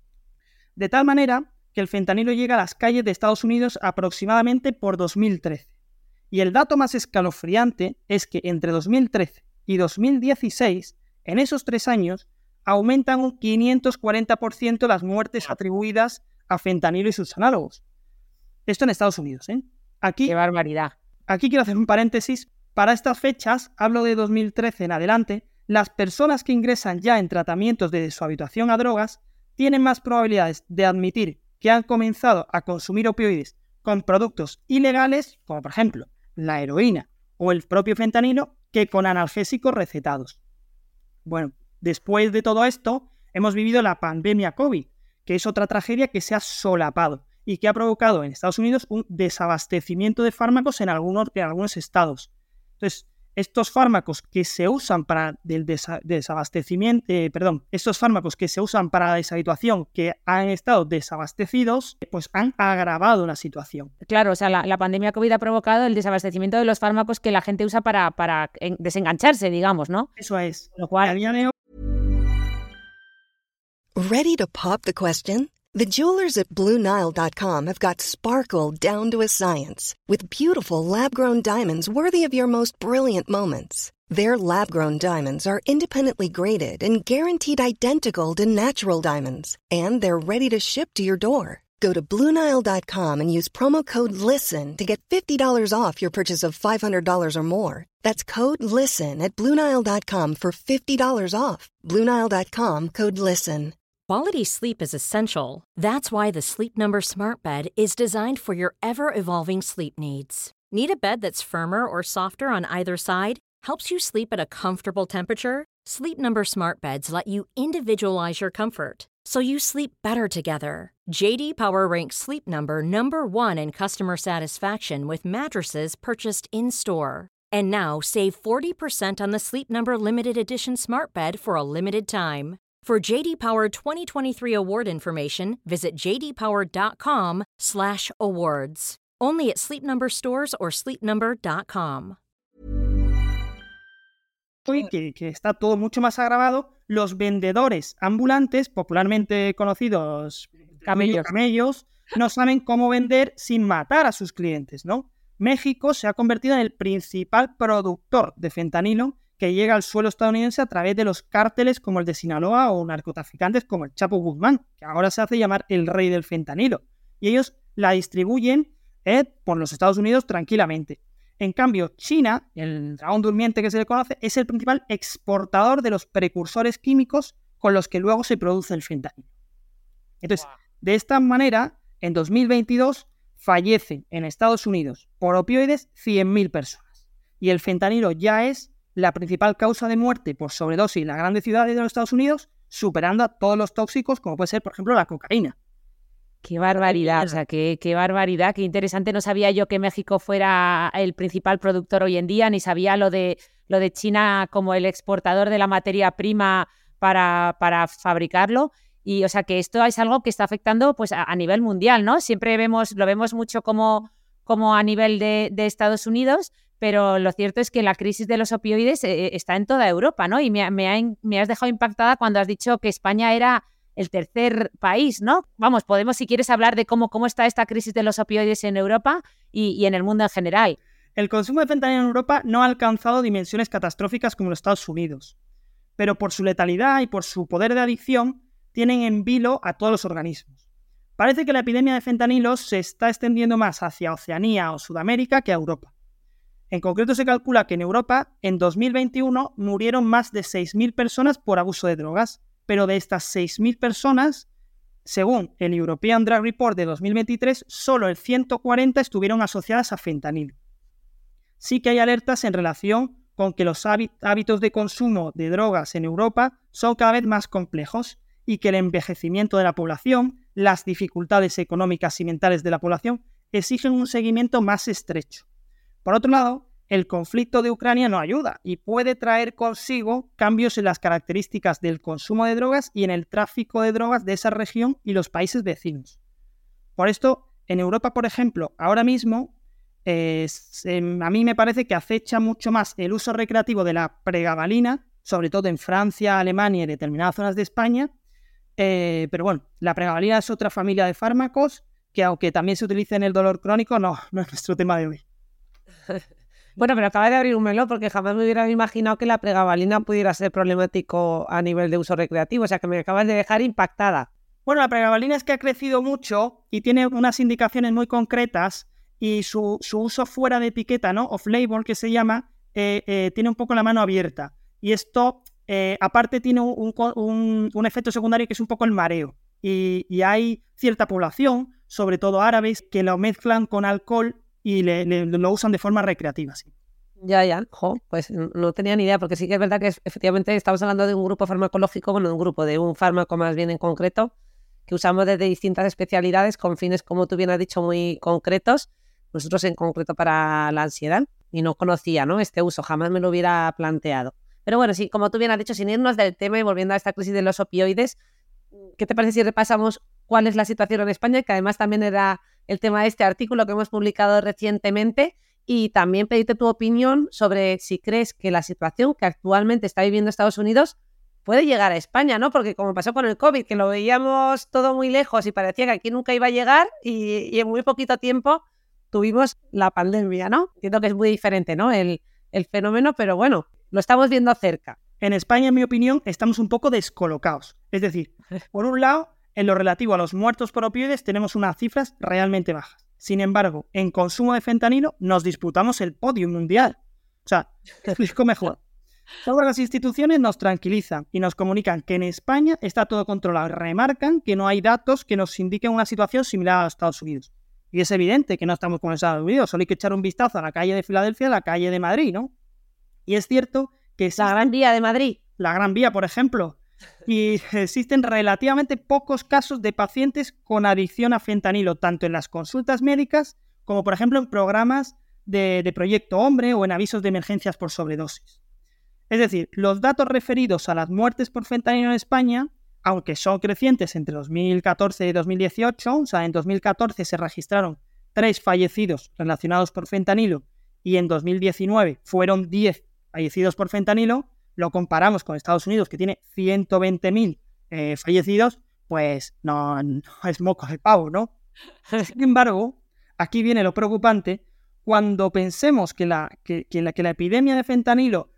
Speaker 8: de tal manera que el fentanilo llega a las calles de Estados Unidos aproximadamente por dos mil trece. Y el dato más escalofriante es que entre dos mil trece y dos mil dieciséis, en esos tres años, aumentan un quinientos cuarenta por ciento las muertes atribuidas a fentanilo y sus análogos. Esto en Estados Unidos, ¿eh? Aquí,
Speaker 7: ¡qué barbaridad!
Speaker 8: Aquí quiero hacer un paréntesis. Para estas fechas, hablo de dos mil trece en adelante, las personas que ingresan ya en tratamientos de deshabituación a drogas tienen más probabilidades de admitir que han comenzado a consumir opioides con productos ilegales, como por ejemplo la heroína o el propio fentanilo, que con analgésicos recetados. Bueno, después de todo esto, hemos vivido la pandemia COVID, que es otra tragedia que se ha solapado y que ha provocado en Estados Unidos un desabastecimiento de fármacos en algunos, en algunos estados. Entonces, estos fármacos que se usan para el desa- desabastecimiento, eh, perdón, estos fármacos que se usan para la deshabituación que han estado desabastecidos, pues han agravado la situación.
Speaker 7: Claro, o sea, la, la pandemia COVID ha provocado el desabastecimiento de los fármacos que la gente usa para, para en, desengancharse, digamos, ¿no?
Speaker 8: Eso es.
Speaker 7: Lo cual...
Speaker 8: A día de hoy...
Speaker 9: Ready to pop the question? The jewelers at Blue Nile dot com have got sparkle down to a science with beautiful lab-grown diamonds worthy of your most brilliant moments. Their lab-grown diamonds are independently graded and guaranteed identical to natural diamonds, and they're ready to ship to your door. Go to Blue Nile dot com and use promo code LISTEN to get fifty dollars off your purchase of five hundred dollars or more. That's code LISTEN at Blue Nile dot com for fifty dollars off. Blue Nile dot com, code LISTEN.
Speaker 10: Quality sleep is essential. That's why the Sleep Number Smart Bed is designed for your ever-evolving sleep needs. Need a bed that's firmer or softer on either side? Helps you sleep at a comfortable temperature? Sleep Number Smart Beds let you individualize your comfort, so you sleep better together. J D Power ranks Sleep Number number one in customer satisfaction with mattresses purchased in-store. And now, save forty percent on the Sleep Number Limited Edition Smart Bed for a limited time. For J D Power twenty twenty-three award information, visit j d power dot com slash awards. Only at Sleep Number stores or sleep number dot com.
Speaker 8: Que, que está todo mucho más agravado, los vendedores ambulantes, popularmente conocidos
Speaker 7: camellos.
Speaker 8: camellos, no saben cómo vender sin matar a sus clientes, ¿no? México se ha convertido en el principal productor de fentanilo, que llega al suelo estadounidense a través de los cárteles como el de Sinaloa o narcotraficantes como el Chapo Guzmán, que ahora se hace llamar el rey del fentanilo. Y ellos la distribuyen eh, por los Estados Unidos tranquilamente. En cambio, China, el dragón durmiente que se le conoce, es el principal exportador de los precursores químicos con los que luego se produce el fentanilo. Entonces, wow. De esta manera, en dos mil veintidós fallecen en Estados Unidos por opioides cien mil personas. Y el fentanilo ya es la principal causa de muerte por sobredosis en las grandes ciudades de los Estados Unidos, superando a todos los tóxicos, como puede ser, por ejemplo, la cocaína.
Speaker 7: Qué barbaridad, o sea, qué, qué barbaridad, qué interesante. No sabía yo que México fuera el principal productor hoy en día, ni sabía lo de, lo de China como el exportador de la materia prima para, para fabricarlo. Y, o sea, que esto es algo que está afectando pues a, a nivel mundial, ¿no? Siempre vemos, lo vemos mucho como, como a nivel de, de Estados Unidos, pero lo cierto es que la crisis de los opioides eh, está en toda Europa, ¿no? Y me, me, ha, me has dejado impactada cuando has dicho que España era el tercer país, ¿no? Vamos, podemos, si quieres, hablar de cómo, cómo está esta crisis de los opioides en Europa y, y en el mundo en general.
Speaker 8: El consumo de fentanilo en Europa no ha alcanzado dimensiones catastróficas como en los Estados Unidos, pero por su letalidad y por su poder de adicción tienen en vilo a todos los organismos. Parece que la epidemia de fentanilo se está extendiendo más hacia Oceanía o Sudamérica que a Europa. En concreto, se calcula que en Europa, en dos mil veintiuno, murieron más de seis mil personas por abuso de drogas, pero de estas seis mil personas, según el European Drug Report de dos mil veintitrés, solo el ciento cuarenta estuvieron asociadas a fentanilo. Sí que hay alertas en relación con que los hábitos de consumo de drogas en Europa son cada vez más complejos y que el envejecimiento de la población, las dificultades económicas y mentales de la población exigen un seguimiento más estrecho. Por otro lado, el conflicto de Ucrania no ayuda y puede traer consigo cambios en las características del consumo de drogas y en el tráfico de drogas de esa región y los países vecinos. Por esto, en Europa, por ejemplo, ahora mismo, eh, se, a mí me parece que acecha mucho más el uso recreativo de la pregabalina, sobre todo en Francia, Alemania y determinadas zonas de España. Eh, pero bueno, la pregabalina es otra familia de fármacos que, aunque también se utiliza en el dolor crónico, no, no es nuestro tema de hoy.
Speaker 6: Bueno, pero acaba de abrir un melón porque jamás me hubiera imaginado que la pregabalina pudiera ser problemático a nivel de uso recreativo, o sea que me acabas de dejar impactada.
Speaker 8: Bueno, la pregabalina es que ha crecido mucho y tiene unas indicaciones muy concretas y su, su uso fuera de etiqueta, ¿no? Off-label, que se llama, eh, eh, tiene un poco la mano abierta. Y esto, eh, aparte, tiene un, un, un efecto secundario que es un poco el mareo. Y, y hay cierta población, sobre todo árabes, que lo mezclan con alcohol y le, le, lo usan de forma recreativa, sí.
Speaker 6: Ya, ya, jo, pues no tenía ni idea, porque sí que es verdad que es, efectivamente estamos hablando de un grupo farmacológico, bueno, de un grupo, de un fármaco más bien en concreto, que usamos desde distintas especialidades con fines, como tú bien has dicho, muy concretos, nosotros en concreto para la ansiedad, y no conocía, ¿no?, este uso, jamás me lo hubiera planteado. Pero bueno, sí, como tú bien has dicho, sin irnos del tema y volviendo a esta crisis de los opioides, ¿qué te parece si repasamos cuál es la situación en España? Que además también era el tema de este artículo que hemos publicado recientemente, y también pedirte tu opinión sobre si crees que la situación que actualmente está viviendo Estados Unidos puede llegar a España, ¿no? Porque como pasó con el COVID, que lo veíamos todo muy lejos y parecía que aquí nunca iba a llegar, y, y en muy poquito tiempo tuvimos la pandemia, ¿no? Entiendo que es muy diferente, ¿no?, el, el fenómeno, pero bueno, lo estamos viendo cerca.
Speaker 8: En España, en mi opinión, estamos un poco descolocados. Es decir, por un lado, en lo relativo a los muertos por opioides tenemos unas cifras realmente bajas. Sin embargo, en consumo de fentanilo nos disputamos el podio mundial. O sea, explico mejor. Todas las instituciones nos tranquilizan y nos comunican que en España está todo controlado. Remarcan que no hay datos que nos indiquen una situación similar a los Estados Unidos. Y es evidente que no estamos con Estados Unidos. Solo hay que echar un vistazo a la calle de Filadelfia, a la calle de Madrid, ¿no? Y es cierto que existe
Speaker 6: la Gran Vía de Madrid.
Speaker 8: La Gran Vía, por ejemplo. Y existen relativamente pocos casos de pacientes con adicción a fentanilo, tanto en las consultas médicas como, por ejemplo, en programas de, de Proyecto Hombre o en avisos de emergencias por sobredosis. Es decir, los datos referidos a las muertes por fentanilo en España, aunque son crecientes entre dos mil catorce y dos mil dieciocho, o sea, en dos mil catorce se registraron tres fallecidos relacionados por fentanilo y en dos mil diecinueve fueron diez fallecidos por fentanilo, lo comparamos con Estados Unidos, que tiene ciento veinte mil eh, fallecidos, pues no, no es moco de pavo, ¿no? Sin embargo, aquí viene lo preocupante. Cuando pensemos que la, que, que la, que la epidemia de fentanilo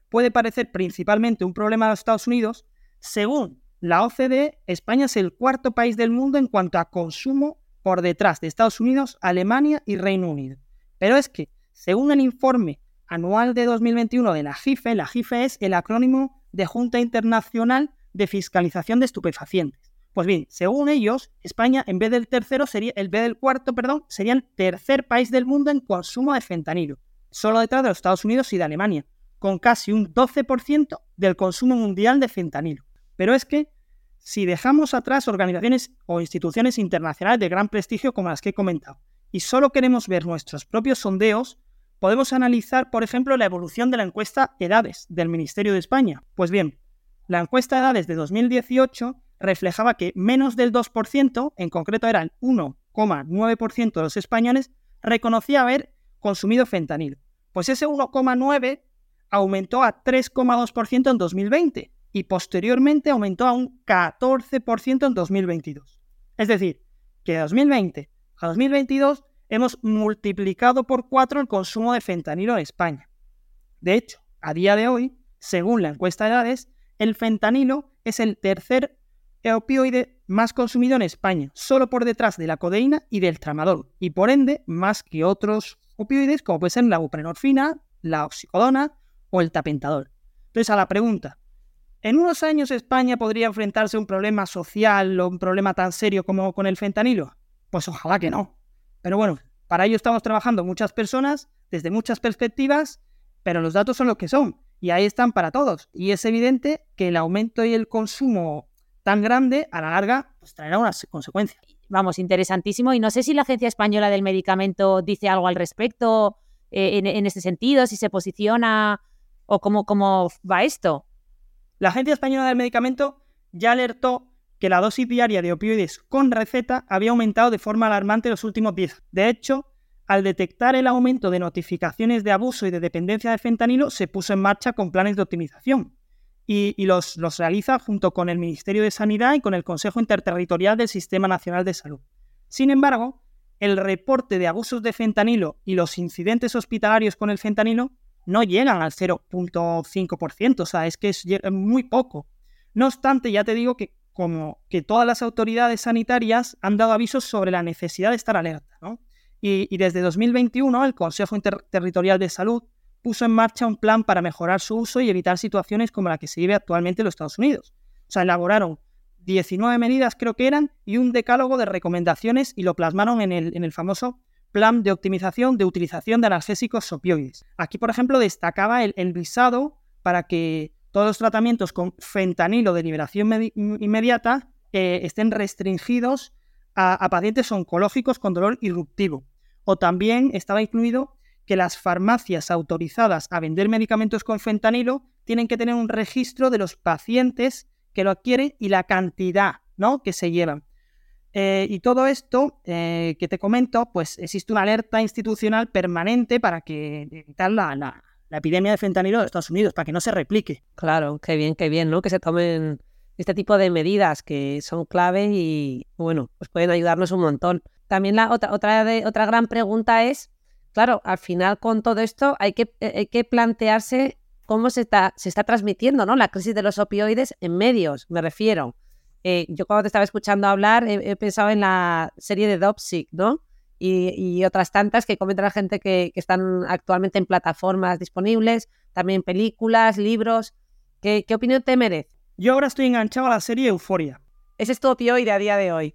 Speaker 8: puede parecer principalmente un problema de los Estados Unidos, según la O C D E, España es el cuarto país del mundo en cuanto a consumo por detrás de Estados Unidos, Alemania y Reino Unido. Pero es que, según el informe anual de dos mil veintiuno de la G I F E, la G I F E es el acrónimo de Junta Internacional de Fiscalización de Estupefacientes. Pues bien, según ellos, España, en vez del tercero, sería, en vez del cuarto, perdón, sería el tercer país del mundo en consumo de fentanilo, solo detrás de los Estados Unidos y de Alemania, con casi un doce por ciento del consumo mundial de fentanilo. Pero es que, si dejamos atrás organizaciones o instituciones internacionales de gran prestigio como las que he comentado, y solo queremos ver nuestros propios sondeos, podemos analizar, por ejemplo, la evolución de la encuesta Edades del Ministerio de España. Pues bien, la encuesta Edades de dos mil dieciocho reflejaba que menos del dos por ciento, en concreto era el uno coma nueve por ciento de los españoles, reconocía haber consumido fentanilo. Pues ese uno coma nueve por ciento aumentó a tres coma dos por ciento en dos mil veinte y posteriormente aumentó a un catorce por ciento en dos mil veintidós. Es decir, que de dos mil veinte a dos mil veintidós hemos multiplicado por cuatro el consumo de fentanilo en España. De hecho, a día de hoy, según la encuesta de Edades, el fentanilo es el tercer opioide más consumido en España, solo por detrás de la codeína y del tramadol, y por ende más que otros opioides como puede ser la buprenorfina, la oxicodona o el tapentadol. Entonces, a la pregunta, ¿en unos años España podría enfrentarse a un problema social o un problema tan serio como con el fentanilo? Pues ojalá que no. Pero bueno, para ello estamos trabajando muchas personas, desde muchas perspectivas, pero los datos son los que son, y ahí están para todos. Y es evidente que el aumento y el consumo tan grande, a la larga, pues traerá unas consecuencias.
Speaker 7: Vamos, interesantísimo. Y no sé si la Agencia Española del Medicamento dice algo al respecto eh, en, en este sentido, si se posiciona o cómo, cómo va esto.
Speaker 8: La Agencia Española del Medicamento ya alertó que la dosis diaria de opioides con receta había aumentado de forma alarmante en los últimos diez años. De hecho, al detectar el aumento de notificaciones de abuso y de dependencia de fentanilo, se puso en marcha con planes de optimización. Y, y los, los realiza junto con el Ministerio de Sanidad y con el Consejo Interterritorial del Sistema Nacional de Salud. Sin embargo, el reporte de abusos de fentanilo y los incidentes hospitalarios con el fentanilo no llegan al cero punto cinco por ciento, o sea, es que es muy poco. No obstante, ya te digo que como que todas las autoridades sanitarias han dado avisos sobre la necesidad de estar alerta, ¿no? Y, y desde dos mil veintiuno el Consejo Interterritorial de Salud puso en marcha un plan para mejorar su uso y evitar situaciones como la que se vive actualmente en los Estados Unidos. O sea, elaboraron diecinueve medidas, creo que eran, y un decálogo de recomendaciones y lo plasmaron en el, en el famoso Plan de Optimización de Utilización de Analgésicos Opioides. Aquí, por ejemplo, destacaba el, el visado para que todos los tratamientos con fentanilo de liberación med- inmediata eh, estén restringidos a, a pacientes oncológicos con dolor irruptivo. O también estaba incluido que las farmacias autorizadas a vender medicamentos con fentanilo tienen que tener un registro de los pacientes que lo adquieren y la cantidad, ¿no?, que se llevan. Eh, y todo esto eh, que te comento, pues existe una alerta institucional permanente para que evitar la, la, la epidemia de fentanilo de Estados Unidos, para que no se replique.
Speaker 6: Claro, qué bien, qué bien, ¿no? Que se tomen este tipo de medidas que son clave y, bueno, pues pueden ayudarnos un montón. También la otra, otra, de, otra gran pregunta es, claro, al final con todo esto hay que, hay que plantearse cómo se está, se está transmitiendo, ¿no?, la crisis de los opioides en medios, me refiero. Eh, yo cuando te estaba escuchando hablar he, he pensado en la serie de Dopsic, ¿no? Y, y otras tantas que comenta la gente que, que están actualmente en plataformas disponibles, también películas, libros. ¿Qué, qué opinión te merece?
Speaker 8: Yo ahora estoy enganchado a la serie Euphoria.
Speaker 6: ¿Ese es tu opioide a día de hoy?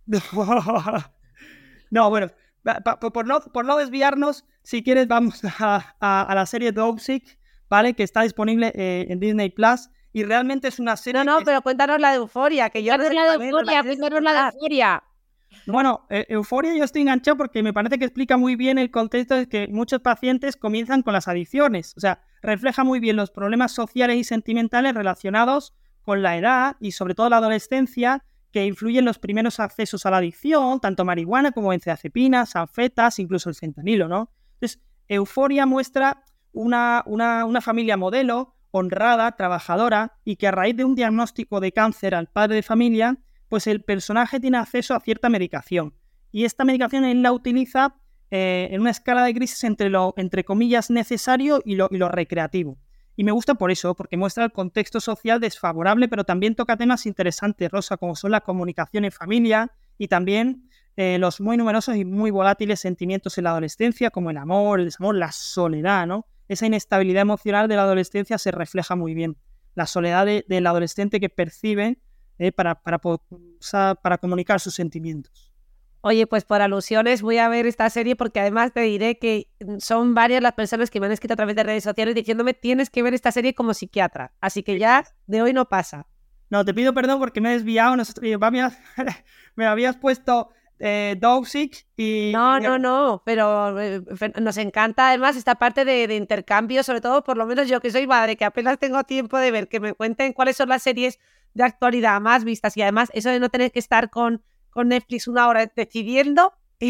Speaker 8: No, bueno, por no, por no desviarnos, si quieres vamos a, a, a la serie Dopsic, ¿vale? Que está disponible eh, en Disney Plus. Y realmente es una serie...
Speaker 6: No, no,
Speaker 8: que...
Speaker 6: pero cuéntanos la de Euphoria, que yo...
Speaker 7: Cuéntanos la de Euphoria, cuéntanos la de Euphoria.
Speaker 8: Bueno, eh, Euphoria yo estoy enganchado porque me parece que explica muy bien el contexto de que muchos pacientes comienzan con las adicciones. O sea, refleja muy bien los problemas sociales y sentimentales relacionados con la edad y sobre todo la adolescencia, que influyen los primeros accesos a la adicción, tanto marihuana como benzodiazepinas, anfetas, incluso el fentanilo, ¿no? Entonces, Euphoria muestra una, una, una familia modelo, honrada, trabajadora, y que a raíz de un diagnóstico de cáncer al padre de familia, pues el personaje tiene acceso a cierta medicación. Y esta medicación él la utiliza eh, en una escala de grises entre lo, entre comillas, necesario y lo, y lo recreativo. Y me gusta por eso, porque muestra el contexto social desfavorable, pero también toca temas interesantes, Rosa, como son la comunicación en familia y también eh, los muy numerosos y muy volátiles sentimientos en la adolescencia, como el amor, el desamor, la soledad, ¿no? Esa inestabilidad emocional de la adolescencia se refleja muy bien. La soledad de, del adolescente que percibe eh, para, para, para comunicar sus sentimientos.
Speaker 6: Oye, pues por alusiones voy a ver esta serie porque además te diré que son varias las personas que me han escrito a través de redes sociales diciéndome tienes que ver esta serie como psiquiatra. Así que ya de hoy no pasa.
Speaker 8: No, te pido perdón porque me he desviado. Me habías, me habías puesto eh, Dogsick y...
Speaker 6: No, no, no, pero eh, nos encanta además esta parte de, de intercambio, sobre todo por lo menos yo que soy madre, que apenas tengo tiempo de ver, que me cuenten cuáles son las series de actualidad más vistas y además eso de no tener que estar con... con Netflix una hora decidiendo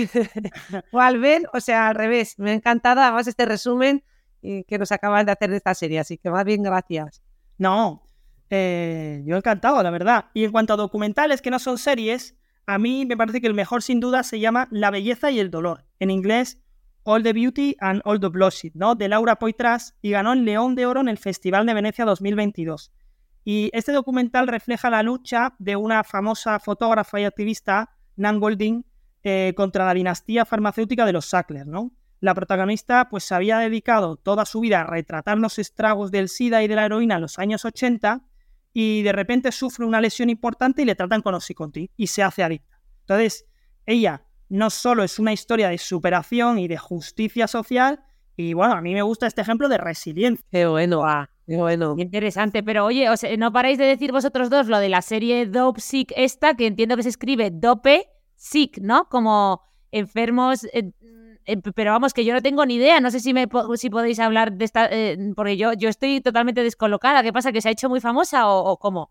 Speaker 6: cuál ver, o sea, al revés. Me ha encantado además este resumen que nos acabas de hacer de esta serie, así que más bien gracias.
Speaker 8: No, eh, yo encantado, la verdad. Y en cuanto a documentales que no son series, a mí me parece que el mejor sin duda se llama La belleza y el dolor, en inglés All the Beauty and All the Bloodshed, ¿no? De Laura Poitras, y ganó el León de Oro en el Festival de Venecia dos mil veintidós. Y este documental refleja la lucha de una famosa fotógrafa y activista, Nan Goldin, eh, contra la dinastía farmacéutica de los Sackler, ¿no? La protagonista pues, se había dedicado toda su vida a retratar los estragos del SIDA y de la heroína en los años ochenta y de repente sufre una lesión importante y le tratan con Oxycontin y se hace adicta. Entonces, ella no solo es una historia de superación y de justicia social, y bueno, a mí me gusta este ejemplo de resiliencia.
Speaker 6: Qué bueno, ah. Bueno,
Speaker 7: interesante, pero oye, o sea, no paráis de decir vosotros dos lo de la serie Dopesick esta, que entiendo que se escribe Dope Sick, ¿no? Como enfermos, eh, eh, pero vamos, que yo no tengo ni idea, no sé si me si podéis hablar de esta, eh, porque yo, yo estoy totalmente descolocada. ¿Qué pasa, que se ha hecho muy famosa o, o cómo?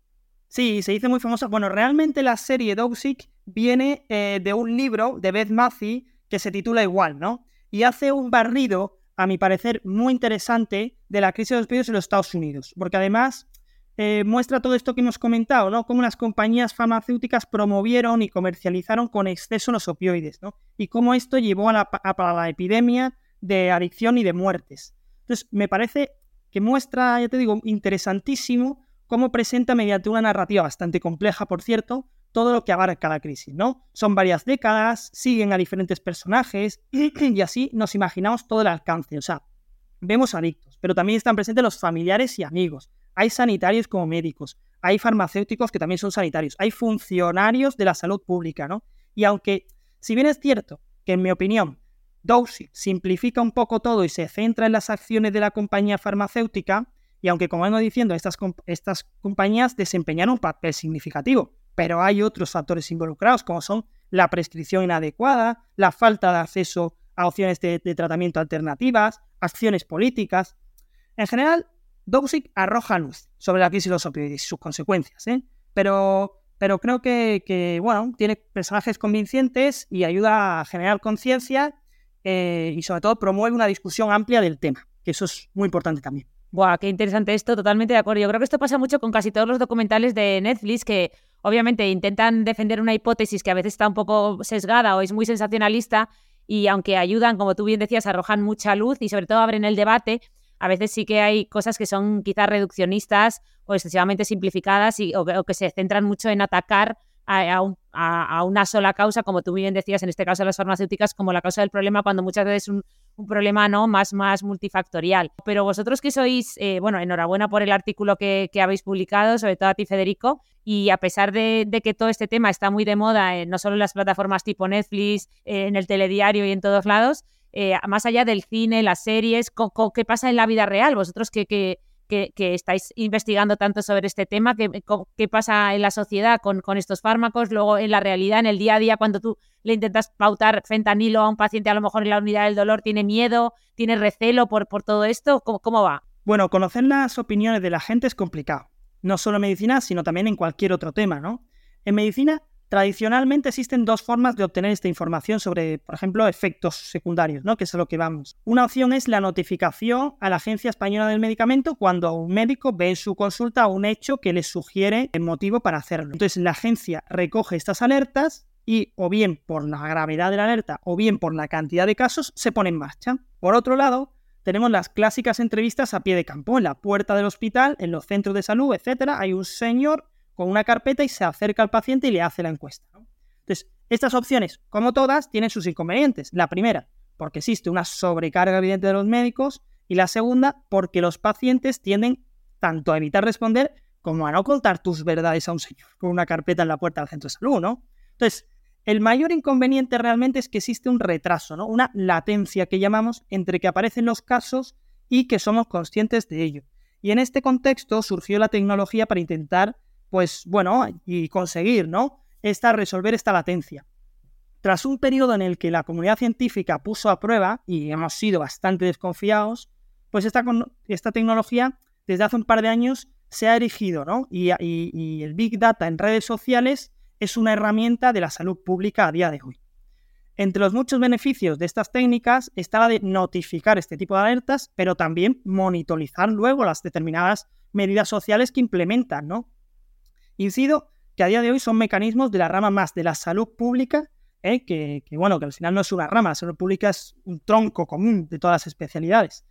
Speaker 8: Sí, se hizo muy famosa. Bueno, realmente la serie Dopesick viene eh, de un libro de Beth Massey que se titula igual, ¿no? Y hace un barrido, a mi parecer, muy interesante de la crisis de los opioides en los Estados Unidos, porque además eh, muestra todo esto que hemos comentado, ¿no? Cómo las compañías farmacéuticas promovieron y comercializaron con exceso los opioides, ¿no? Y cómo esto llevó a la, a la epidemia de adicción y de muertes. Entonces, me parece que muestra, ya te digo, interesantísimo cómo presenta mediante una narrativa bastante compleja, por cierto, todo lo que abarca la crisis, ¿no? Son varias décadas, siguen a diferentes personajes y así nos imaginamos todo el alcance. O sea, vemos adictos, pero también están presentes los familiares y amigos. Hay sanitarios como médicos, hay farmacéuticos que también son sanitarios, hay funcionarios de la salud pública, ¿no? Y aunque, si bien es cierto que en mi opinión, Dopesick simplifica un poco todo y se centra en las acciones de la compañía farmacéutica, y aunque, como vengo diciendo, estas, estas compañías desempeñaron un papel significativo, pero hay otros factores involucrados, como son la prescripción inadecuada, la falta de acceso a opciones de, de tratamiento alternativas, acciones políticas. En general, Dopesick arroja luz sobre la crisis de los opioides y sus consecuencias, ¿eh? Pero, pero creo que, que, bueno, tiene personajes convincentes y ayuda a generar conciencia eh, y, sobre todo, promueve una discusión amplia del tema, que eso es muy importante también.
Speaker 7: Buah, qué interesante esto, totalmente de acuerdo. Yo creo que esto pasa mucho con casi todos los documentales de Netflix que obviamente intentan defender una hipótesis que a veces está un poco sesgada o es muy sensacionalista y aunque ayudan, como tú bien decías, arrojan mucha luz y sobre todo abren el debate, a veces sí que hay cosas que son quizás reduccionistas o excesivamente simplificadas y, o, o que se centran mucho en atacar a, a, un, a, a una sola causa, como tú bien decías, en este caso las farmacéuticas, como la causa del problema, cuando muchas veces es un, un problema no más, más multifactorial. Pero vosotros que sois, eh, bueno, enhorabuena por el artículo que, que habéis publicado, sobre todo a ti, Federico, y a pesar de, de que todo este tema está muy de moda, eh, no solo en las plataformas tipo Netflix, eh, en el telediario y en todos lados, eh, más allá del cine, las series, co, co, ¿qué pasa en la vida real? Vosotros que... que Que, que estáis investigando tanto sobre este tema, ¿qué, qué pasa en la sociedad con, con estos fármacos? Luego, en la realidad, en el día a día, cuando tú le intentas pautar fentanilo a un paciente, a lo mejor en la unidad del dolor, ¿tiene miedo, tiene recelo por, por todo esto? ¿Cómo, cómo va?
Speaker 8: Bueno, conocer las opiniones de la gente es complicado. No solo en medicina, sino también en cualquier otro tema, ¿no? En medicina, tradicionalmente existen dos formas de obtener esta información sobre, por ejemplo, efectos secundarios, ¿no? Que es a lo que vamos. Una opción es la notificación a la Agencia Española del Medicamento cuando un médico ve en su consulta un hecho que le sugiere el motivo para hacerlo. Entonces, la agencia recoge estas alertas y, o bien por la gravedad de la alerta, o bien por la cantidad de casos, se pone en marcha. Por otro lado, tenemos las clásicas entrevistas a pie de campo, en la puerta del hospital, en los centros de salud, etcétera. Hay un señor con una carpeta y se acerca al paciente y le hace la encuesta, ¿no? Entonces, estas opciones, como todas, tienen sus inconvenientes. La primera, porque existe una sobrecarga evidente de los médicos, y la segunda, porque los pacientes tienden tanto a evitar responder como a no contar tus verdades a un señor con una carpeta en la puerta del centro de salud, ¿no? Entonces, el mayor inconveniente realmente es que existe un retraso, ¿no? Una latencia que llamamos entre que aparecen los casos y que somos conscientes de ello. Y en este contexto surgió la tecnología para intentar, pues, bueno, y conseguir, ¿no? Esta, resolver esta latencia. Tras un periodo en el que la comunidad científica puso a prueba, y hemos sido bastante desconfiados, pues esta, esta tecnología desde hace un par de años se ha erigido, ¿no? Y, y, y el Big Data en redes sociales es una herramienta de la salud pública a día de hoy. Entre los muchos beneficios de estas técnicas está la de notificar este tipo de alertas, pero también monitorizar luego las determinadas medidas sociales que implementan, ¿no? Incido que a día de hoy son mecanismos de la rama más de la salud pública, ¿eh? que, que, bueno, que al final no es una rama, la salud pública es un tronco común de todas las especialidades.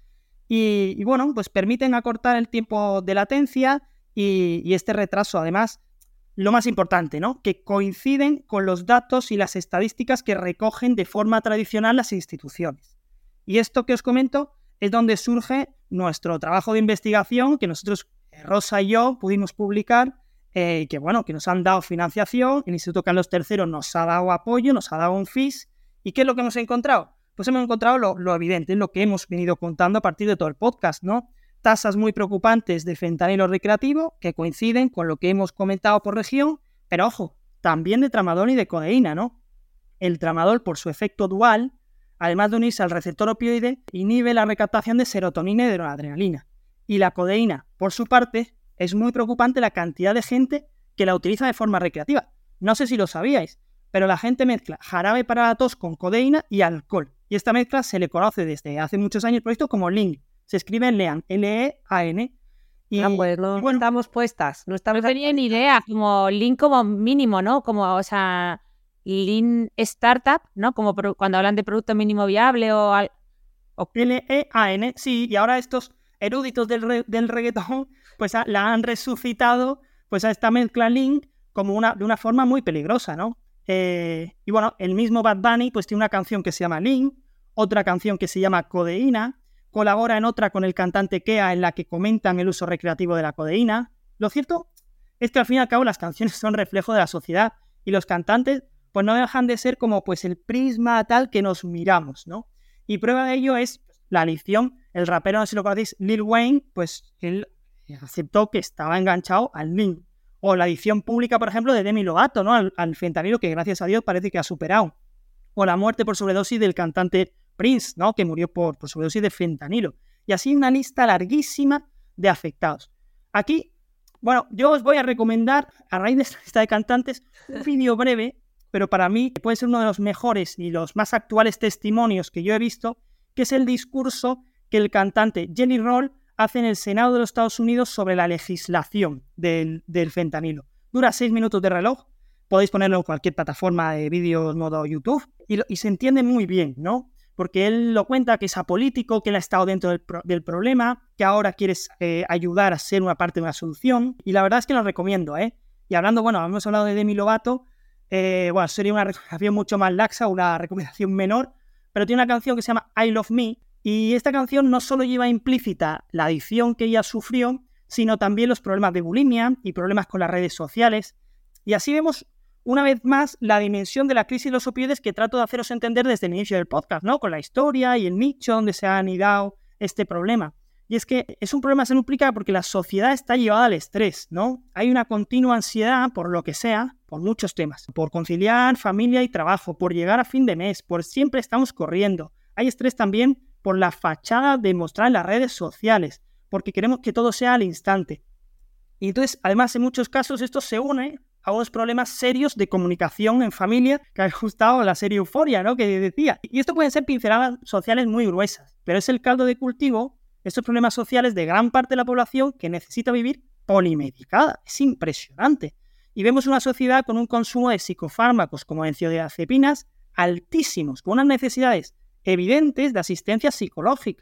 Speaker 8: Y, y bueno, pues permiten acortar el tiempo de latencia y, y este retraso, además, lo más importante, ¿no? Que coinciden con los datos y las estadísticas que recogen de forma tradicional las instituciones. Y esto que os comento es donde surge nuestro trabajo de investigación que nosotros, Rosa y yo, pudimos publicar, eh, que bueno, que nos han dado financiación, el Instituto Carlos tercero nos ha dado apoyo, nos ha dado un F I S. ¿Y qué es lo que hemos encontrado? Pues hemos encontrado lo, lo evidente, lo que hemos venido contando a partir de todo el podcast, ¿no? Tasas muy preocupantes de fentanilo recreativo que coinciden con lo que hemos comentado por región, pero ojo, también de tramadol y de codeína, ¿no? El tramadol, por su efecto dual, además de unirse al receptor opioide, inhibe la recaptación de serotonina y de noradrenalina. Y la codeína, por su parte, es muy preocupante la cantidad de gente que la utiliza de forma recreativa. No sé si lo sabíais, pero la gente mezcla jarabe para la tos con codeína y alcohol. Y esta mezcla se le conoce desde hace muchos años por esto como Lean. Se escribe Lean, L E A N.
Speaker 6: Y, ah, pues no, y bueno, estamos puestas. No, estamos
Speaker 7: no tenía ni idea, como Lean como mínimo, ¿no? Como, o sea, Lean Startup, ¿no? Como pro, cuando hablan de producto mínimo viable o... Al,
Speaker 8: o... L E A N, sí. Y ahora estos eruditos del, re, del reggaetón pues a, la han resucitado pues a esta mezcla Lean como una, de una forma muy peligrosa, ¿no? Eh, y bueno, el mismo Bad Bunny pues tiene una canción que se llama Lean, otra canción que se llama Codeína, colabora en otra con el cantante Kea en la que comentan el uso recreativo de la codeína. Lo cierto es que al fin y al cabo las canciones son reflejo de la sociedad y los cantantes pues no dejan de ser como pues el prisma tal que nos miramos, ¿no? Y prueba de ello es la adicción. El rapero, no sé si lo conocéis, Lil Wayne, pues él aceptó que estaba enganchado al Lean. O la adicción pública, por ejemplo, de Demi Lovato, ¿no? Al, al fentanilo, que gracias a Dios parece que ha superado. O la muerte por sobredosis del cantante Prince, ¿no? Que murió por, por sobredosis de fentanilo. Y así una lista larguísima de afectados. Aquí, bueno, yo os voy a recomendar, a raíz de esta lista de cantantes, un vídeo breve, pero para mí puede ser uno de los mejores y los más actuales testimonios que yo he visto, que es el discurso que el cantante Jelly Roll hace en el Senado de los Estados Unidos sobre la legislación del, del fentanilo. Dura seis minutos de reloj, podéis ponerlo en cualquier plataforma de vídeos modo YouTube, y, lo, y se entiende muy bien, ¿no? Porque él lo cuenta que es apolítico, que él ha estado dentro del, pro, del problema, que ahora quiere eh, ayudar a ser una parte de una solución, y la verdad es que lo recomiendo, ¿eh? Y hablando, bueno, hemos hablado de Demi Lovato, eh, bueno, sería una recomendación mucho más laxa, una recomendación menor, pero tiene una canción que se llama I Love Me, y esta canción no solo lleva implícita la adicción que ella sufrió, sino también los problemas de bulimia y problemas con las redes sociales. Y así vemos una vez más la dimensión de la crisis de los opioides que trato de haceros entender desde el inicio del podcast, ¿no? Con la historia y el nicho donde se ha anidado este problema. Y es que es un problema de salud pública porque la sociedad está llevada al estrés, ¿no? Hay una continua ansiedad por lo que sea, por muchos temas, por conciliar familia y trabajo, por llegar a fin de mes, por siempre estamos corriendo. Hay estrés también por la fachada de mostrar en las redes sociales, porque queremos que todo sea al instante. Y entonces, además, en muchos casos esto se une a unos problemas serios de comunicación en familia, que ha gustado la serie Euphoria, ¿no? Que decía. Y esto pueden ser pinceladas sociales muy gruesas, pero es el caldo de cultivo, estos problemas sociales de gran parte de la población que necesita vivir polimedicada. Es impresionante. Y vemos una sociedad con un consumo de psicofármacos como benzodiazepinas altísimos, con unas necesidades evidentes de asistencia psicológica.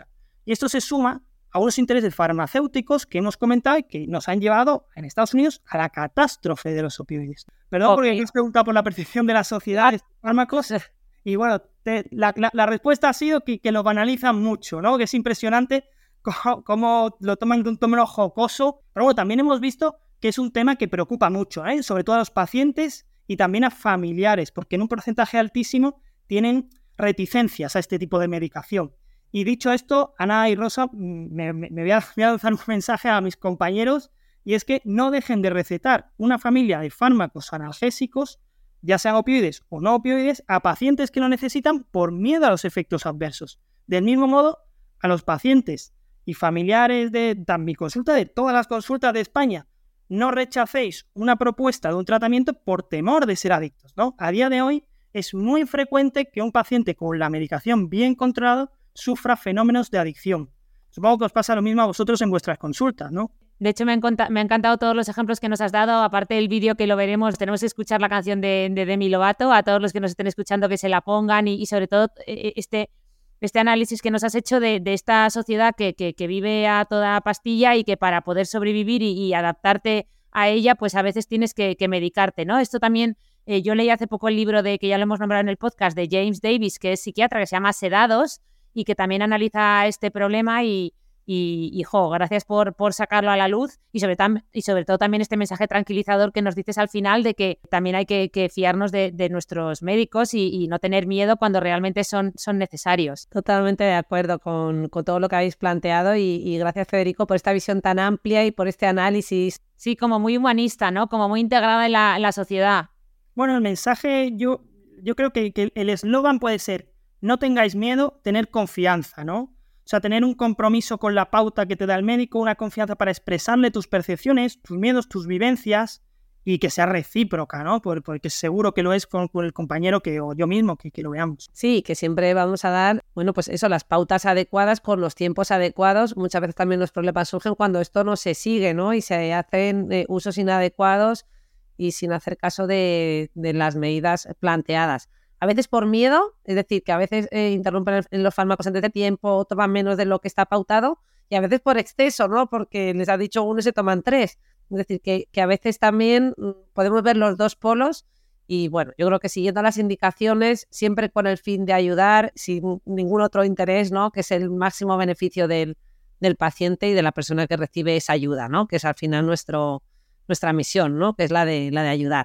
Speaker 8: Y esto se suma a unos intereses farmacéuticos que hemos comentado y que nos han llevado en Estados Unidos a la catástrofe de los opioides. Perdón, okay. Porque me has preguntado por la percepción de la sociedad de estos fármacos. Y bueno, te, la, la, la respuesta ha sido que, que lo banalizan mucho, ¿no? Que es impresionante cómo, cómo lo toman de un tono jocoso. Pero bueno, también hemos visto que es un tema que preocupa mucho, ¿eh? Sobre todo a los pacientes y también a familiares, porque en un porcentaje altísimo tienen reticencias a este tipo de medicación. Y dicho esto, Ana y Rosa, me, me, me voy, a, voy a lanzar un mensaje a mis compañeros, y es que no dejen de recetar una familia de fármacos analgésicos, ya sean opioides o no opioides, a pacientes que lo necesitan por miedo a los efectos adversos. Del mismo modo, a los pacientes y familiares de, de mi consulta, de todas las consultas de España, no rechacéis una propuesta de un tratamiento por temor de ser adictos, ¿no? A día de hoy es muy frecuente que un paciente con la medicación bien controlado sufra fenómenos de adicción. Supongo que os pasa lo mismo a vosotros en vuestras consultas, ¿no?
Speaker 7: De hecho, me, encanta, me han encantado todos los ejemplos que nos has dado. Aparte del vídeo que lo veremos, tenemos que escuchar la canción de, de Demi Lovato. A todos los que nos estén escuchando, que se la pongan. Y, y sobre todo, este, este análisis que nos has hecho de, de esta sociedad que, que, que vive a toda pastilla y que para poder sobrevivir y, y adaptarte a ella, pues a veces tienes que, que medicarte, ¿no? Esto también, eh, yo leí hace poco el libro de, que ya lo hemos nombrado en el podcast, de James Davis, que es psiquiatra, que se llama Sedados, y que también analiza este problema y, y, y jo, gracias por, por sacarlo a la luz y sobre, tam, y sobre todo también este mensaje tranquilizador que nos dices al final de que también hay que, que fiarnos de, de nuestros médicos y, y no tener miedo cuando realmente son, son necesarios.
Speaker 6: Totalmente de acuerdo con, con todo lo que habéis planteado y, y gracias, Federico, por esta visión tan amplia y por este análisis.
Speaker 7: Sí, como muy humanista, ¿no? Como muy integrada en la, en la sociedad.
Speaker 8: Bueno, el mensaje, yo, yo creo que, que el eslogan puede ser: no tengáis miedo, tener confianza, ¿no? O sea, tener un compromiso con la pauta que te da el médico, una confianza para expresarle tus percepciones, tus miedos, tus vivencias, y que sea recíproca, ¿no? Porque seguro que lo es con, con el compañero que, o yo mismo, que, que lo veamos.
Speaker 6: Sí, que siempre vamos a dar, bueno, pues eso, las pautas adecuadas con los tiempos adecuados. Muchas veces también los problemas surgen cuando esto no se sigue, ¿no? Y se hacen eh, usos inadecuados y sin hacer caso de, de las medidas planteadas. A veces por miedo, es decir, que a veces eh, interrumpen los fármacos antes de tiempo, toman menos de lo que está pautado, y a veces por exceso, ¿no? Porque les ha dicho uno y se toman tres. Es decir, que, que a veces también podemos ver los dos polos y, bueno, yo creo que siguiendo las indicaciones, siempre con el fin de ayudar, sin ningún otro interés, ¿no? Que es el máximo beneficio del, del paciente y de la persona que recibe esa ayuda, ¿no? Que es al final nuestro, nuestra misión, ¿no? Que es la de, la de ayudar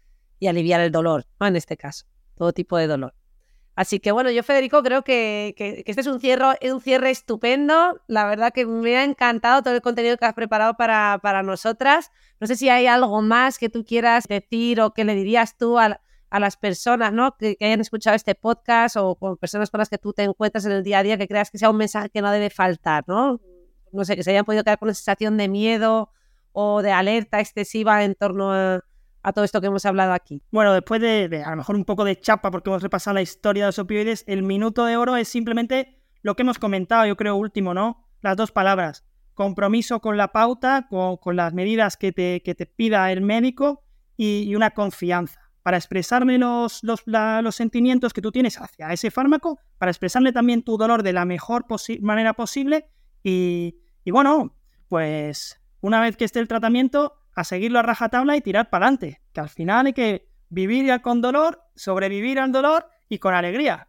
Speaker 6: y aliviar el dolor, ¿no? En este caso. Todo tipo de dolor. Así que bueno, yo, Federico, creo que, que, que este es un cierre, un cierre estupendo. La verdad que me ha encantado todo el contenido que has preparado para, para nosotras. No sé si hay algo más que tú quieras decir o que le dirías tú a, a las personas, ¿no? que, que hayan escuchado este podcast o con personas con las que tú te encuentras en el día a día, que creas que sea un mensaje que no debe faltar, ¿no? No sé, que se hayan podido quedar con una sensación de miedo o de alerta excesiva en torno a a todo esto que hemos hablado aquí.
Speaker 8: Bueno, después de, de a lo mejor un poco de chapa porque hemos repasado la historia de los opioides, el minuto de oro es simplemente lo que hemos comentado, yo creo último, ¿no? Las dos palabras: compromiso con la pauta, con, con las medidas que te, que te pida el médico y, y una confianza para expresarle los, los, la, los sentimientos que tú tienes hacia ese fármaco, para expresarle también tu dolor de la mejor posi- manera posible y, y bueno, pues una vez que esté el tratamiento, a seguirlo a rajatabla y tirar para adelante, que al final hay que vivir ya con dolor, sobrevivir al dolor y con alegría.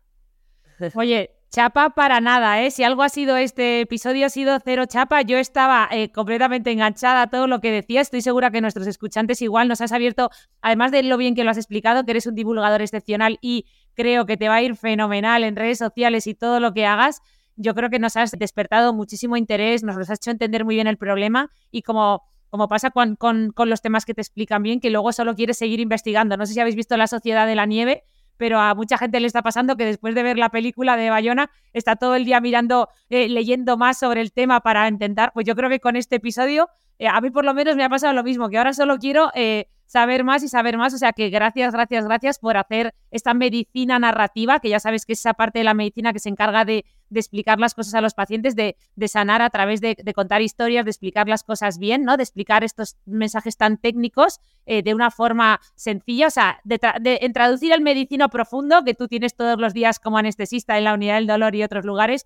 Speaker 7: Oye, chapa para nada, ¿eh? Si algo ha sido este episodio, ha sido cero chapa. Yo estaba eh, completamente enganchada a todo lo que decías. Estoy segura que nuestros escuchantes igual. Nos has abierto, además de lo bien que lo has explicado, que eres un divulgador excepcional y creo que te va a ir fenomenal en redes sociales y todo lo que hagas. Yo creo que nos has despertado muchísimo interés, nos has hecho entender muy bien el problema y como... como pasa con, con, con los temas que te explican bien, que luego solo quieres seguir investigando. No sé si habéis visto La Sociedad de la Nieve, pero a mucha gente le está pasando que después de ver la película de Bayona está todo el día mirando, eh, leyendo más sobre el tema para intentar. Pues yo creo que con este episodio, eh, a mí por lo menos me ha pasado lo mismo, que ahora solo quiero eh, saber más y saber más. O sea que gracias, gracias, gracias por hacer esta medicina narrativa, que ya sabes que es esa parte de la medicina que se encarga de, de explicar las cosas a los pacientes, de, de sanar a través de, de contar historias, de explicar las cosas bien, ¿no? De explicar estos mensajes tan técnicos eh, de una forma sencilla, o sea, de, tra- de en traducir el medicino profundo que tú tienes todos los días como anestesista en la unidad del dolor y otros lugares.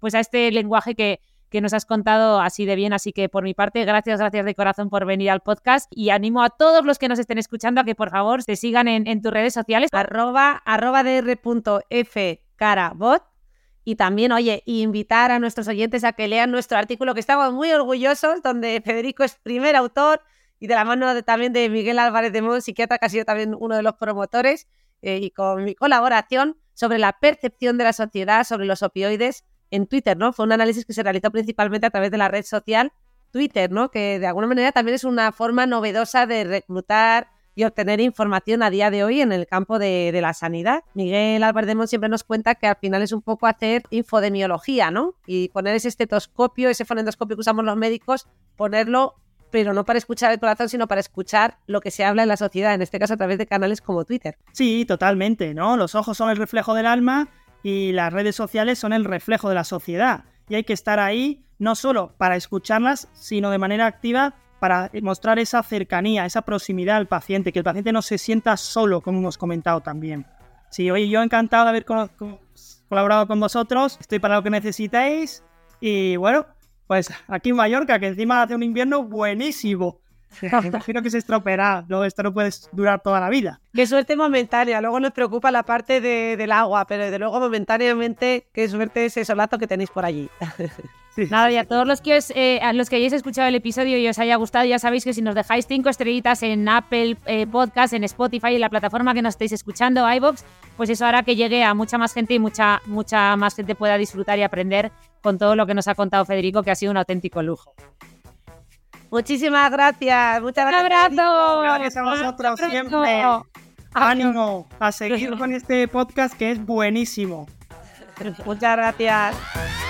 Speaker 7: pues a este lenguaje que, que nos has contado así de bien. Así que por mi parte, gracias, gracias de corazón por venir al podcast y animo a todos los que nos estén escuchando a que por favor te sigan en, en tus redes sociales.
Speaker 6: Arroba, arroba dr.fcarabot. Y también, oye, invitar a nuestros oyentes a que lean nuestro artículo, que estamos muy orgullosos, donde Federico es primer autor y de la mano de, también de Miguel Álvarez de Mon, psiquiatra, que ha sido también uno de los promotores, eh, y con mi colaboración sobre la percepción de la sociedad sobre los opioides en Twitter, ¿no? Fue un análisis que se realizó principalmente a través de la red social Twitter, ¿no? Que de alguna manera también es una forma novedosa de reclutar y obtener información a día de hoy en el campo de, de la sanidad. Miguel Álvarez de Mon siempre nos cuenta que al final es un poco hacer infodemiología, ¿no? Y poner ese estetoscopio, ese fonendoscopio que usamos los médicos, ponerlo, pero no para escuchar el corazón, sino para escuchar lo que se habla en la sociedad, en este caso a través de canales como Twitter.
Speaker 8: Sí, totalmente, ¿no? Los ojos son el reflejo del alma y las redes sociales son el reflejo de la sociedad. Y hay que estar ahí no solo para escucharlas, sino de manera activa para mostrar esa cercanía, esa proximidad al paciente, que el paciente no se sienta solo, como hemos comentado también. Sí, oye, yo encantado de haber co- co- colaborado con vosotros, estoy para lo que necesitéis y bueno, pues aquí en Mallorca, que encima hace un invierno buenísimo. Me imagino que se estropeará, luego esto no puede durar toda la vida.
Speaker 6: Qué suerte momentánea, luego nos preocupa la parte de, del agua, pero desde luego momentáneamente qué suerte ese solazo que tenéis por allí.
Speaker 7: Sí. Nada, y a todos los que, os, eh, a los que hayáis escuchado el episodio y os haya gustado, ya sabéis que si nos dejáis cinco estrellitas en Apple eh, Podcast, en Spotify, en la plataforma que nos estéis escuchando, iVoox, pues eso hará que llegue a mucha más gente y mucha, mucha más gente pueda disfrutar y aprender con todo lo que nos ha contado Federico, que ha sido un auténtico lujo.
Speaker 6: Muchísimas gracias. Muchas gracias.
Speaker 7: ¡Un abrazo!
Speaker 8: Gracias a vosotros siempre. Ánimo a seguir con este podcast que es buenísimo.
Speaker 6: Muchas gracias.